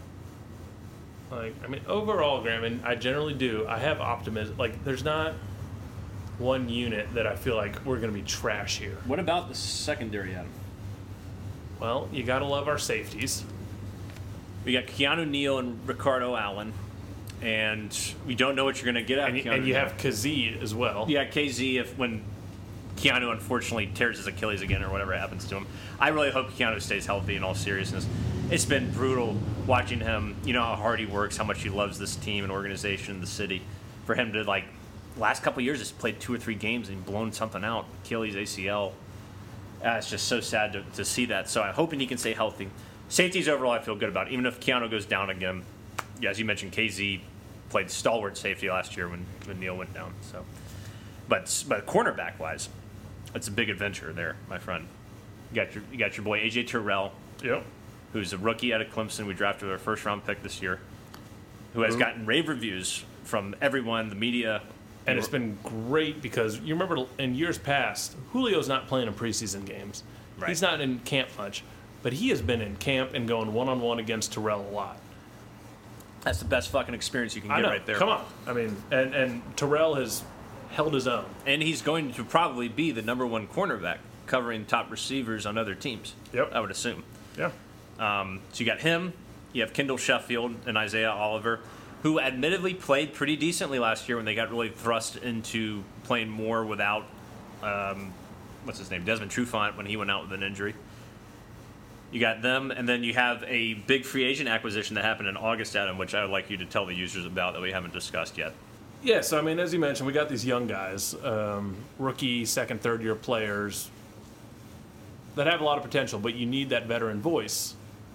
Overall, Graham, and I generally do, I have optimism. There's not one unit that I feel like we're going to be trash here. What about the secondary, Adam? Well, you got to love our safeties. We got Keanu Neal and Ricardo Allen. And we don't know what you're going to get out of Keanu. And you have Kazee as well. Yeah, KZ, when Keanu unfortunately tears his Achilles again or whatever happens to him. I really hope Keanu stays healthy in all seriousness. It's been brutal watching him. You know how hard he works, how much he loves this team and organization, the city. For him to, last couple of years, he's played 2 or 3 games and blown something out. Achilles, ACL. It's just so sad to see that. So I'm hoping he can stay healthy. Safeties overall, I feel good about. Even if Keanu goes down again, yeah, as you mentioned, KZ played stalwart safety last year when Neal went down. So, but cornerback wise, it's a big adventure there, my friend. You got your boy AJ Terrell, yep, who's a rookie out of Clemson. We drafted our 1st-round pick this year, who has gotten rave reviews from everyone, the media. And it's been great because you remember in years past, Julio's not playing in preseason games. Right. He's not in camp much, but he has been in camp and going one-on-one against Terrell a lot. That's the best fucking experience you can get right there. Come on. And Terrell has held his own. And he's going to probably be the number 1 cornerback covering top receivers on other teams. Yep. I would assume. Yeah. So you got him. You have Kendall Sheffield and Isaiah Oliver, who admittedly played pretty decently last year when they got really thrust into playing more without, what's his name, Desmond Trufant when he went out with an injury. You got them, and then you have a big free agent acquisition that happened in August, Adam, which I would like you to tell the users about that we haven't discussed yet. Yeah, so, as you mentioned, we got these young guys, rookie, second, third-year players that have a lot of potential, but you need that veteran voice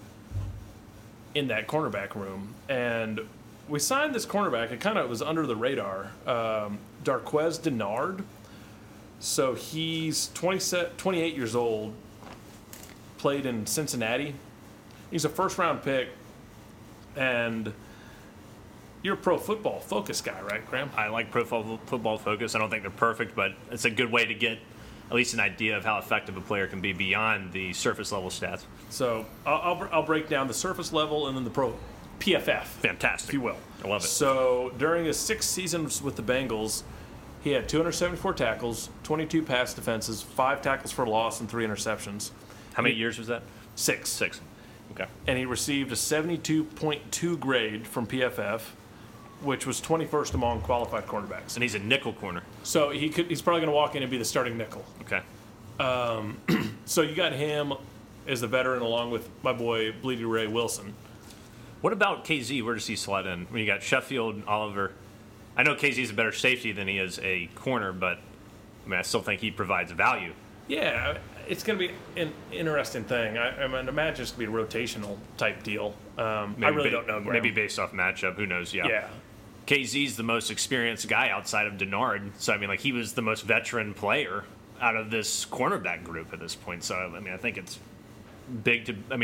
in that cornerback room. And we signed this cornerback. It kind of was under the radar, Darqueze Dennard. So he's 28 years old, played in Cincinnati. He's a 1st-round pick, and you're a Pro Football Focus guy, right, Graham? I like Pro Football Focus. I don't think they're perfect, but it's a good way to get at least an idea of how effective a player can be beyond the surface-level stats. So I'll break down the surface level and then the Pro PFF, Fantastic. if you will. I love it. So during his 6 seasons with the Bengals, he had 274 tackles, 22 pass defenses, 5 tackles for loss, and 3 interceptions. How many years was that? 6. 6. Okay. And he received a 72.2 grade from PFF, which was 21st among qualified cornerbacks. And he's a nickel corner. So he's probably going to walk in and be the starting nickel. Okay. So you got him as the veteran along with my boy Bleedy Ray Wilson. What about KZ? Where does he slide in? When you got Sheffield, Oliver. I know KZ's a better safety than he is a corner, but I mean, I still think he provides value. Yeah, it's going to be an interesting thing. I imagine it's going to be a rotational type deal. I really don't know. Graham. Maybe based off matchup. Who knows? Yeah. KZ's the most experienced guy outside of Denard. So, I mean, like, he was the most veteran player out of this cornerback group at this point. So, I mean, I think it's big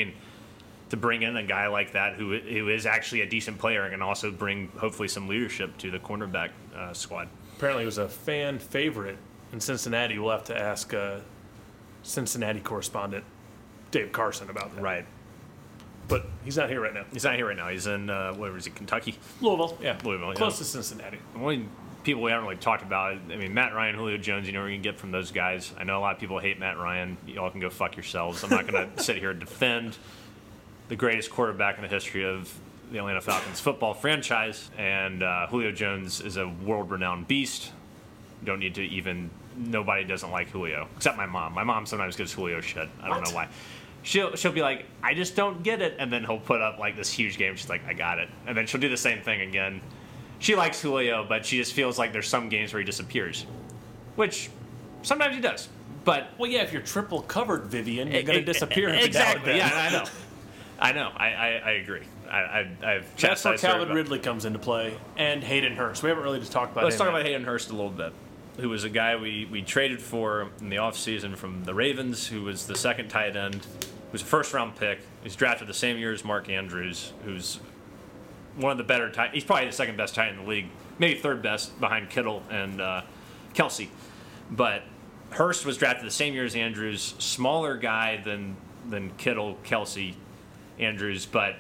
to bring in a guy like that who is actually a decent player and can also bring, hopefully, some leadership to the cornerback squad. Apparently, he was a fan favorite in Cincinnati. We'll have to ask Cincinnati correspondent Dave Carson about that. Right. But he's not here right now. He's not here right now. He's in, where is he, Kentucky? Louisville, yeah. Louisville, Close yeah. to Cincinnati. One people we haven't really talked about, I mean, Matt Ryan, Julio Jones, you know what you can get from those guys. I know a lot of people hate Matt Ryan. You all can go fuck yourselves. I'm not going to sit here and defend the greatest quarterback in the history of the Atlanta Falcons football franchise. And Julio Jones is a world-renowned beast. You don't need to even... Nobody doesn't like Julio, except my mom. My mom sometimes gives Julio shit. I don't know why. She'll be like, I just don't get it. And then he'll put up like this huge game. She's like, I got it. And then she'll do the same thing again. She likes Julio, but she just feels like there's some games where he disappears, which sometimes he does. But well, yeah, if you're triple covered, Vivian, you're going to disappear. Exactly. Yeah, I know. I agree. I've That's where chastised her Calvin about- Ridley comes into play, and Hayden Hurst. We haven't really just talked about. Let's him talk yet. about Hayden Hurst a little bit, who was a guy we traded for in the offseason from the Ravens, who was the second tight end, who's a first-round pick. He's drafted the same year as Mark Andrews, who's one of the better tight. He's probably the second best tight end in the league, maybe third best behind Kittle and Kelsey. But Hurst was drafted the same year as Andrews, smaller guy than Kittle, Kelsey, Andrews, but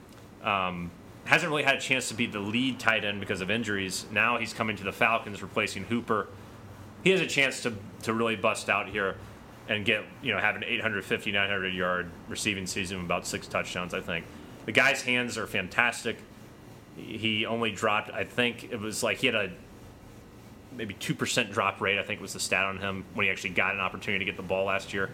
hasn't really had a chance to be the lead tight end because of injuries. Now he's coming to the Falcons, replacing Hooper. He has a chance to really bust out here and get, have an 850, 900-yard receiving season with about 6 touchdowns, I think. The guy's hands are fantastic. He only dropped, I think it was like he had a maybe 2% drop rate, I think was the stat on him when he actually got an opportunity to get the ball last year.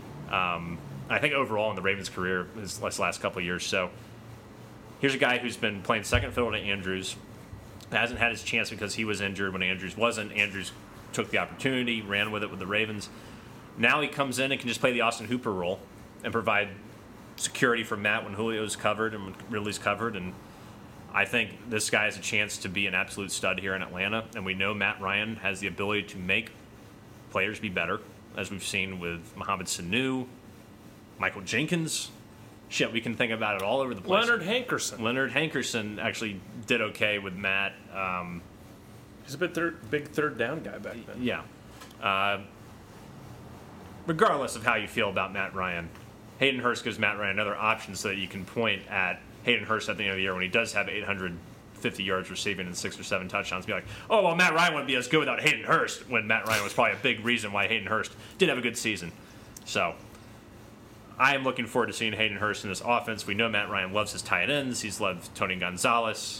I think overall in the Ravens' career, his last couple of years. So here's a guy who's been playing second fiddle to Andrews. Hasn't had his chance because he was injured when Andrews wasn't. Andrews took the opportunity, ran with it with the Ravens. Now he comes in and can just play the Austin Hooper role and provide security for Matt when Julio's covered and when Ridley's covered. And I think this guy has a chance to be an absolute stud here in Atlanta. And we know Matt Ryan has the ability to make players be better, as we've seen with Mohamed Sanu, Michael Jenkins. Shit, we can think about it all over the place. Leonard Hankerson actually did okay with Matt. He's a big third down guy back then. Yeah. Regardless of how you feel about Matt Ryan, Hayden Hurst gives Matt Ryan another option so that you can point at Hayden Hurst at the end of the year when he does have 850 yards receiving and 6 or 7 touchdowns. Be like, oh, well, Matt Ryan wouldn't be as good without Hayden Hurst, when Matt Ryan was probably a big reason why Hayden Hurst did have a good season. So I am looking forward to seeing Hayden Hurst in this offense. We know Matt Ryan loves his tight ends. He's loved Tony Gonzalez,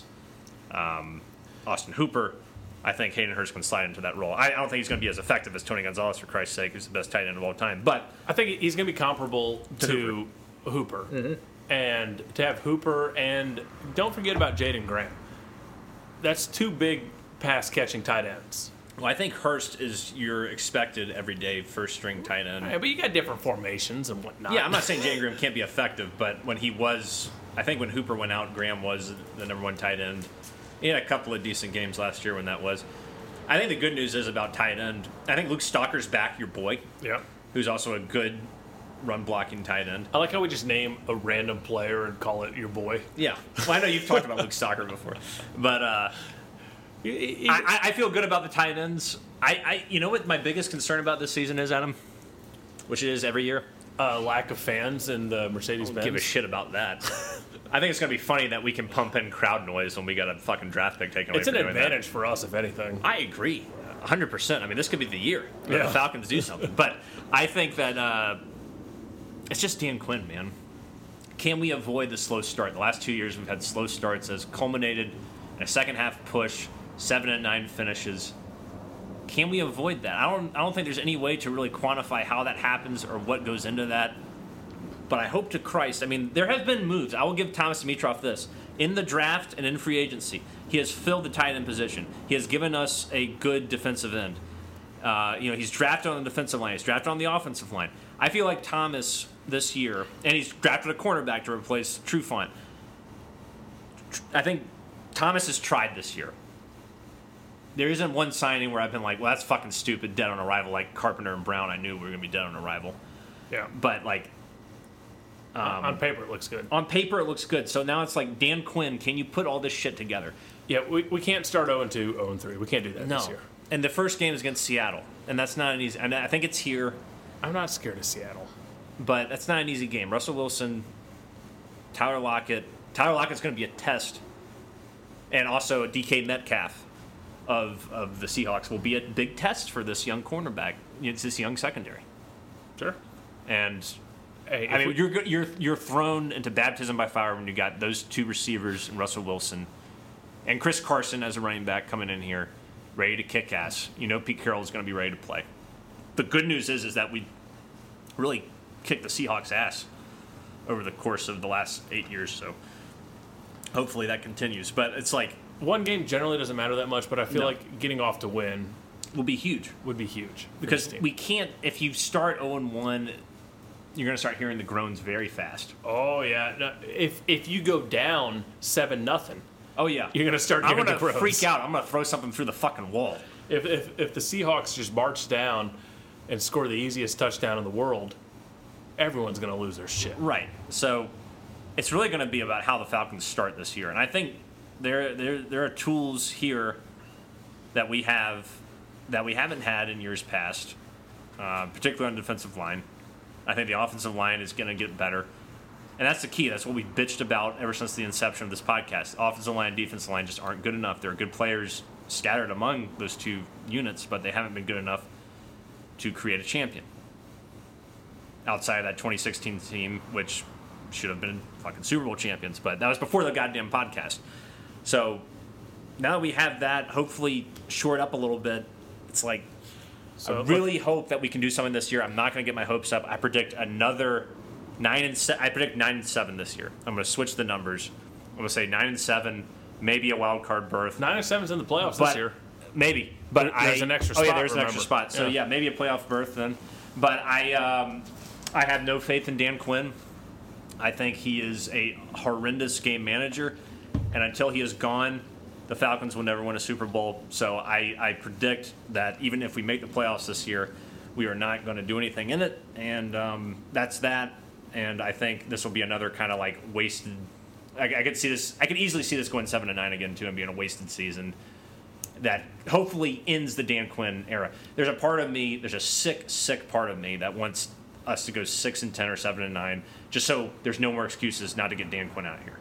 Austin Hooper. I think Hayden Hurst can slide into that role. I don't think he's going to be as effective as Tony Gonzalez, for Christ's sake, who's the best tight end of all time. But I think he's going to be comparable to Hooper. Mm-hmm. And to have Hooper, and don't forget about Jaden Graham. That's 2 big pass-catching tight ends. Well, I think Hurst is your expected everyday first-string tight end. Right, but you got different formations and whatnot. Yeah, I'm not saying Jaden Graham can't be effective, but when he was, I think when Hooper went out, Graham was the number 1 tight end. He had a couple of decent games last year when that was. I think the good news is about tight end. I think Luke Stalker's back, your boy. Yeah. Who's also a good run-blocking tight end. I like how we just name a random player and call it your boy. Yeah. Well, I know you've talked about Luke Stalker before. But I feel good about the tight ends. You know what my biggest concern about this season is, Adam? Which it is every year? Lack of fans in the Mercedes-Benz. Give a shit about that. I think it's going to be funny that we can pump in crowd noise when we got a fucking draft pick taken away. It's an for doing advantage for us, if anything. I agree, 100%. I mean, this could be the year that Yeah. the Falcons do something. But I think that it's just Dan Quinn, man. Can we avoid the slow start? The last 2 years we've had slow starts as culminated in a second half push, 7-9 finishes. Can we avoid that? I don't think there's any way to really quantify how that happens or what goes into that. But I hope to Christ, I mean, there have been moves. I will give Thomas Dimitroff this. In the draft and in free agency, he has filled the tight end position. He has given us a good defensive end. He's drafted on the defensive line. He's drafted on the offensive line. I feel like Thomas this year, and he's drafted a cornerback to replace Trufant. I think Thomas has tried this year. There isn't one signing where I've been like, well, that's fucking stupid, dead on arrival, like Carpenter and Brown. I knew we were going to be dead on arrival. Yeah. But, like... on paper, it looks good. On paper, it looks good. So now it's like, Dan Quinn, can you put all this shit together? Yeah, we can't start 0-2, 0-3. We can't do that this year. And the first game is against Seattle. And that's not an easy... And I think it's here, I'm not scared of Seattle. but that's not an easy game. Russell Wilson, Tyler Lockett. Tyler Lockett's going to be a test. And also DK Metcalf of the Seahawks will be a big test for this young cornerback. It's this young secondary. Sure. And... Hey, I mean, you're thrown into baptism by fire when you got those two receivers and Russell Wilson and Chris Carson as a running back coming in here, ready to kick ass. You know Pete Carroll is going to be ready to play. The good news is that we really kicked the Seahawks' ass over the course of the last 8 years. So hopefully that continues. But it's like one game generally doesn't matter that much, but I feel like getting off to win will be huge would be huhuge because we can't. If you start 0-1. You're going to start hearing the groans very fast. Oh yeah, no, if you go down 7-0, oh yeah, you're going to start hearing the groans. I'm going to freak out. I'm going to throw something through the fucking wall. If the Seahawks just march down and score the easiest touchdown in the world, everyone's going to lose their shit. Right. So it's really going to be about how the Falcons start this year, and I think there are tools here that we have that we haven't had in years past, particularly on the defensive line. I think the offensive line is going to get better. And that's the key. That's what we've bitched about ever since the inception of this podcast. Offensive line and defensive line just aren't good enough. There are good players scattered among those two units, but they haven't been good enough to create a champion. Outside of that 2016 team, which should have been fucking Super Bowl champions, but that was before the goddamn podcast. So now that we have that, hopefully shore it up a little bit, it's like, I really hope that we can do something this year. I'm not going to get my hopes up. I predict another 9-7. I predict 9-7 this year. I'm going to switch the numbers. I'm going to say 9-7, maybe a wild card berth. 9-7's in the playoffs this year. Maybe, but there's an extra spot. Oh yeah, there's remember. an extra spot. So yeah, maybe a playoff berth then. But I have no faith in Dan Quinn. I think he is a horrendous game manager, and until he is gone, the Falcons will never win a Super Bowl. So I predict that even if we make the playoffs this year, we are not going to do anything in it. And that's that. And I think this will be another kind of like wasted. I could see this. I could easily see this going 7-9 again too, and being a wasted season that hopefully ends the Dan Quinn era. There's a part of me. There's a sick part of me that wants us to go 6-10 or 7-9, just so there's no more excuses not to get Dan Quinn out of here.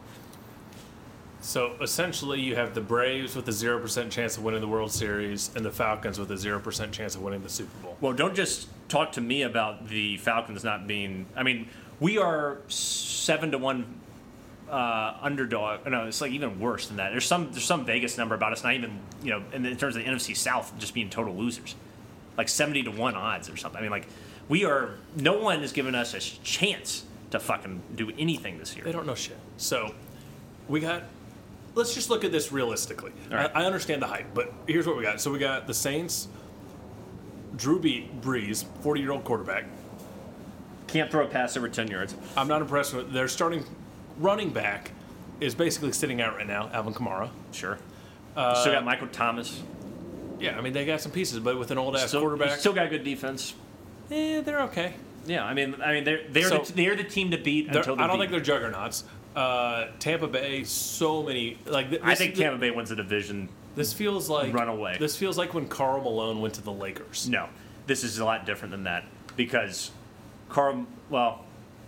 So essentially, you have the Braves with a 0% chance of winning the World Series, and the Falcons with a 0% chance of winning the Super Bowl. Well, don't just talk to me about the Falcons not being. I mean, we are 7-1 underdog. No, it's like even worse than that. There's some Vegas number about us not even in terms of the NFC South just being total losers, like 70-1 odds or something. I mean, like we are. No one has given us a chance to fucking do anything this year. They don't know shit. So we got. Let's just look at this realistically. Right. I understand the hype, but here's what we got. So we got the Saints, Drew Brees, 40-year-old quarterback. Can't throw a pass over 10 yards. I'm not impressed with their starting running back is basically sitting out right now, Alvin Kamara. Sure. Still got Michael Thomas. Yeah, I mean, they got some pieces, but with an old-ass quarterback. Still got good defense. They're okay. Yeah, I mean, they're the team to beat until they I don't think they're juggernauts. Tampa Bay, so many I think Tampa Bay wins the division. This feels like run away. This feels like when Karl Malone went to the Lakers. No, this is a lot different than that because Carl. Well,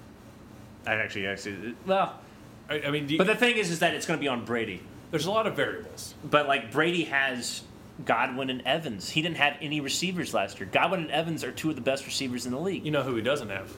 well. I mean, But the thing is that it's going to be on Brady. there's a lot of variables. But like Brady has Godwin and Evans. He didn't have any receivers last year. Godwin and Evans are two of the best receivers in the league. You know who he doesn't have?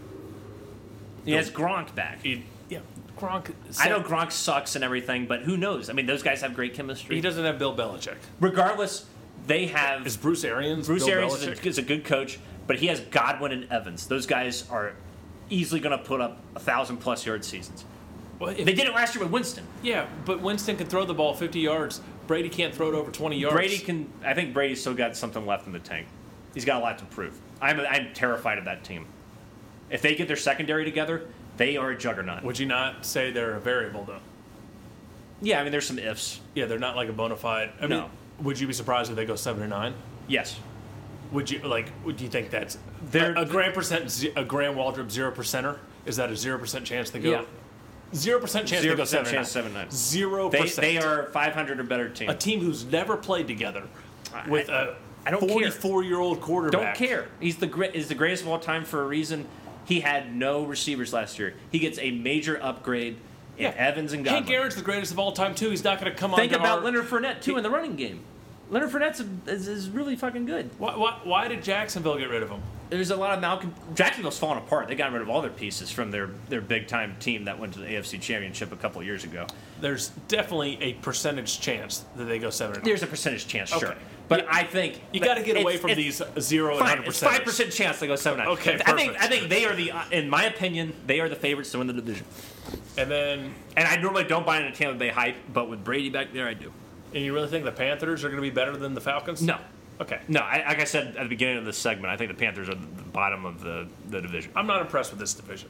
He has Gronk back. Yeah, Gronk. I know Gronk sucks and everything, but who knows? I mean, those guys have great chemistry. He doesn't have Bill Belichick. Regardless, they have. Is Bruce Arians? Bruce Bill Arians Belichick? is a good coach, but he has Godwin and Evans. Those guys are easily going to put up 1,000+ yard seasons. Well, They did it last year with Winston. yeah, but Winston can throw the ball 50 yards. Brady can't throw it over 20 yards. Brady can. I think Brady's still got something left in the tank. He's got a lot to prove. I'm terrified of that team. If they get their secondary together, they are a juggernaut. Would you not say they're a variable, though? Yeah, I mean, there's some ifs. Yeah, they're not like a bona fide. I mean, No. would you be surprised if they go 7-9? Yes. Would you would you think that's They're- a Graham Waldrop 0%er? Is that a 0% chance they go? Yeah. 0% chance they go 0% 7-9. chance 7-9. 0%. They are 500 or better team. a team who's never played together with a I don't care. 44-year-old quarterback. Don't care. He's the greatest of all time for a reason. He had no receivers last year. He gets a major upgrade in Evans and Godwin. Hank Aaron's the greatest of all time too. He's not going to come on. Think about Leonard Fournette too in the running game. Leonard Fournette is really fucking good. Why did Jacksonville get rid of him? There's a lot of Jacksonville's falling apart. They got rid of all their pieces from their big time team that went to the AFC Championship a couple of years ago. There's definitely a percentage chance that they go 7-9. There's a percentage chance, sure, Okay. but I think You got to get away from these 0 and Fine, 100%. it's 5% chance they go 7-9. Okay, I think perfect. they are in my opinion, they are the favorites to win the division. And then, And I normally don't buy into Tampa Bay hype, but with Brady back there, I do. and you really think the Panthers are going to be better than the Falcons? No, Okay. no. Like I said at the beginning of this segment, I think the Panthers are the bottom of the division. I'm not impressed with this division.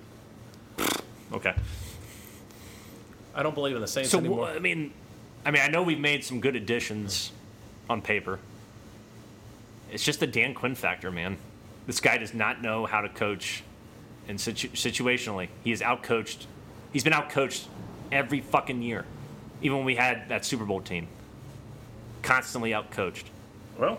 Okay. I don't believe in the Saints So anymore. I mean, I know we've made some good additions on paper. It's just the Dan Quinn factor, man. This guy does not know how to coach, and situationally, he is outcoached. He's been outcoached every fucking year, even when we had that Super Bowl team. Constantly outcoached. Well,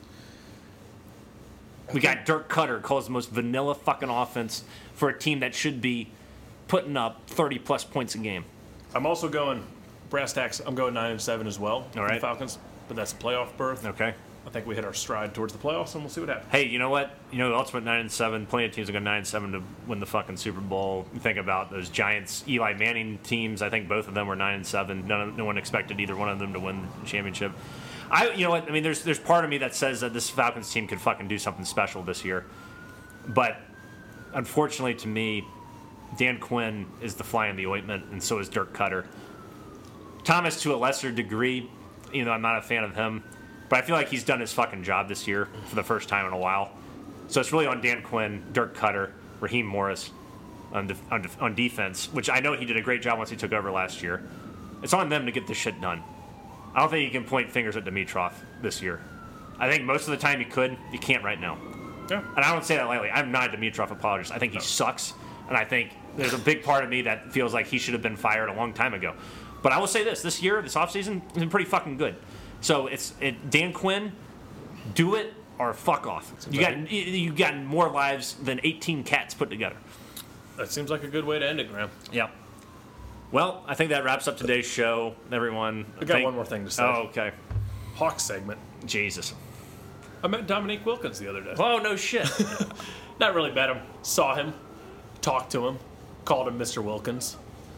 We got Dirk Cutter calls the most vanilla fucking offense for a team that should be putting up 30+ points a game. I'm also going brass tacks. I'm going 9-7 as well. All for right. the Falcons, but that's a playoff berth. Okay. I think we hit our stride towards the playoffs, and we'll see what happens. Hey, you know what? You know, the ultimate 9-7. Plenty of teams are going 9-7 to win the fucking Super Bowl. You think about those Giants, Eli Manning teams. I think both of them were 9-7. No one expected either one of them to win the championship. You know what? I mean, there's part of me that says that this Falcons team could fucking do something special this year, but unfortunately to me, Dan Quinn is the fly in the ointment, and so is Dirk Cutter. Thomas to a lesser degree, you know, I'm not a fan of him. But I feel like he's done his fucking job this year for the first time in a while. So it's really on Dan Quinn, Dirk Cutter, Raheem Morris on defense, which I know he did a great job once he took over last year. It's on them to get this shit done. I don't think you can point fingers at Dimitrov this year. I think most of the time you could. You can't right now. Yeah. And I don't say that lightly. I'm not a Dimitrov apologist. I think he sucks. And I think there's a big part of me that feels like he should have been fired a long time ago. But I will say this year, this offseason, has been pretty fucking good. So Dan Quinn, do it or fuck off. You got more lives than 18 cats put together. That seems like a good way to end it, Graham. Yeah. Well, I think that wraps up today's show, everyone. I got one more thing to say. Oh, okay. Hawks segment. Jesus. I met Dominique Wilkins the other day. Oh, no shit. Not really met him. Saw him. Talked to him. Called him Mr. Wilkins.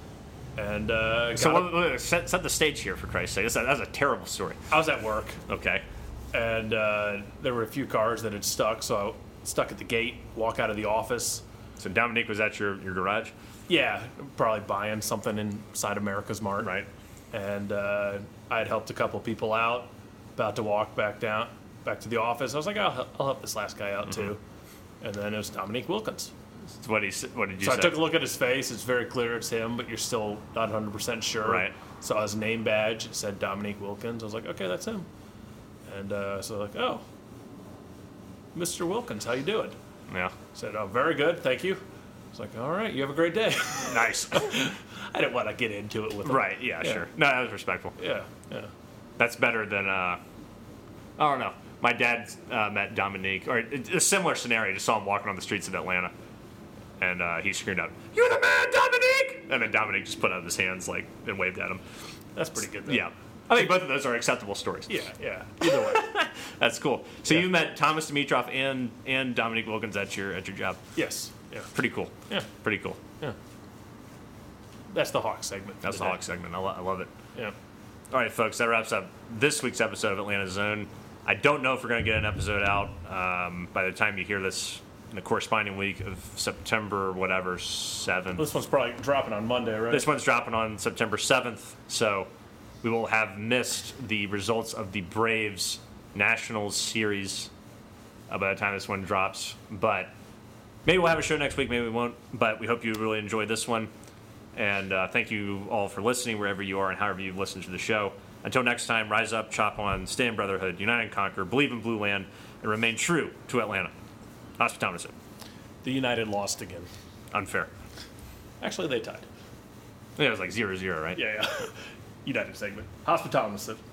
And So set the stage here, for Christ's sake. That's a terrible story. I was at work, Okay. and there were a few cars that had stuck, so I stuck at the gate, walk out of the office. So Dominique was at your garage? Yeah, probably buying something inside America's Mart. Right. And I had helped a couple people out, about to walk back to the office. I was like, I'll help this last guy out too. And then it was Dominique Wilkins. So what did you So say? I took a look at his face. It's very clear it's him, but you're still not 100% sure. Right. Saw his name badge. It said Dominique Wilkins. I was like, okay, that's him. And so like, oh, Mr. Wilkins, how you doing? Yeah. Said, oh, very good, thank you. I was like, all right, you have a great day. Nice. I didn't want to get into it with him. Right, yeah, sure. No, that was respectful. Yeah. That's better than, I don't know. My dad met Dominique, or a similar scenario, just saw him walking on the streets of Atlanta. And he screamed out, "You're the man, Dominique!" And then Dominique just put out his hands like and waved at him. That's pretty good, though. Yeah. I think both of those are acceptable stories. Yeah. Either way. That's cool. So Yeah. you met Thomas Dimitrov and Dominique Wilkins at your job. Yes. Yeah. Pretty cool. Yeah. Pretty cool. Yeah. That's the Hawk segment. That's the today. Hawk segment. I love it. Yeah. All right, folks, that wraps up this week's episode of Atlanta Zone. I don't know if we're going to get an episode out by the time you hear this in the corresponding week of September, whatever, 7th. This one's probably dropping on Monday, right? This one's dropping on September 7th, so we will have missed the results of the Braves Nationals series by the time this one drops. But maybe we'll have a show next week, maybe we won't. But we hope you really enjoyed this one. And thank you all for listening wherever you are and however you've listened to the show. Until next time, rise up, chop on, stay in brotherhood, unite and conquer, believe in Blue Land, and remain true to Atlanta. Hospitality. The United lost again. Unfair. Actually, they tied. Yeah, it was like 0-0, right? Yeah. United segment. Hospitality.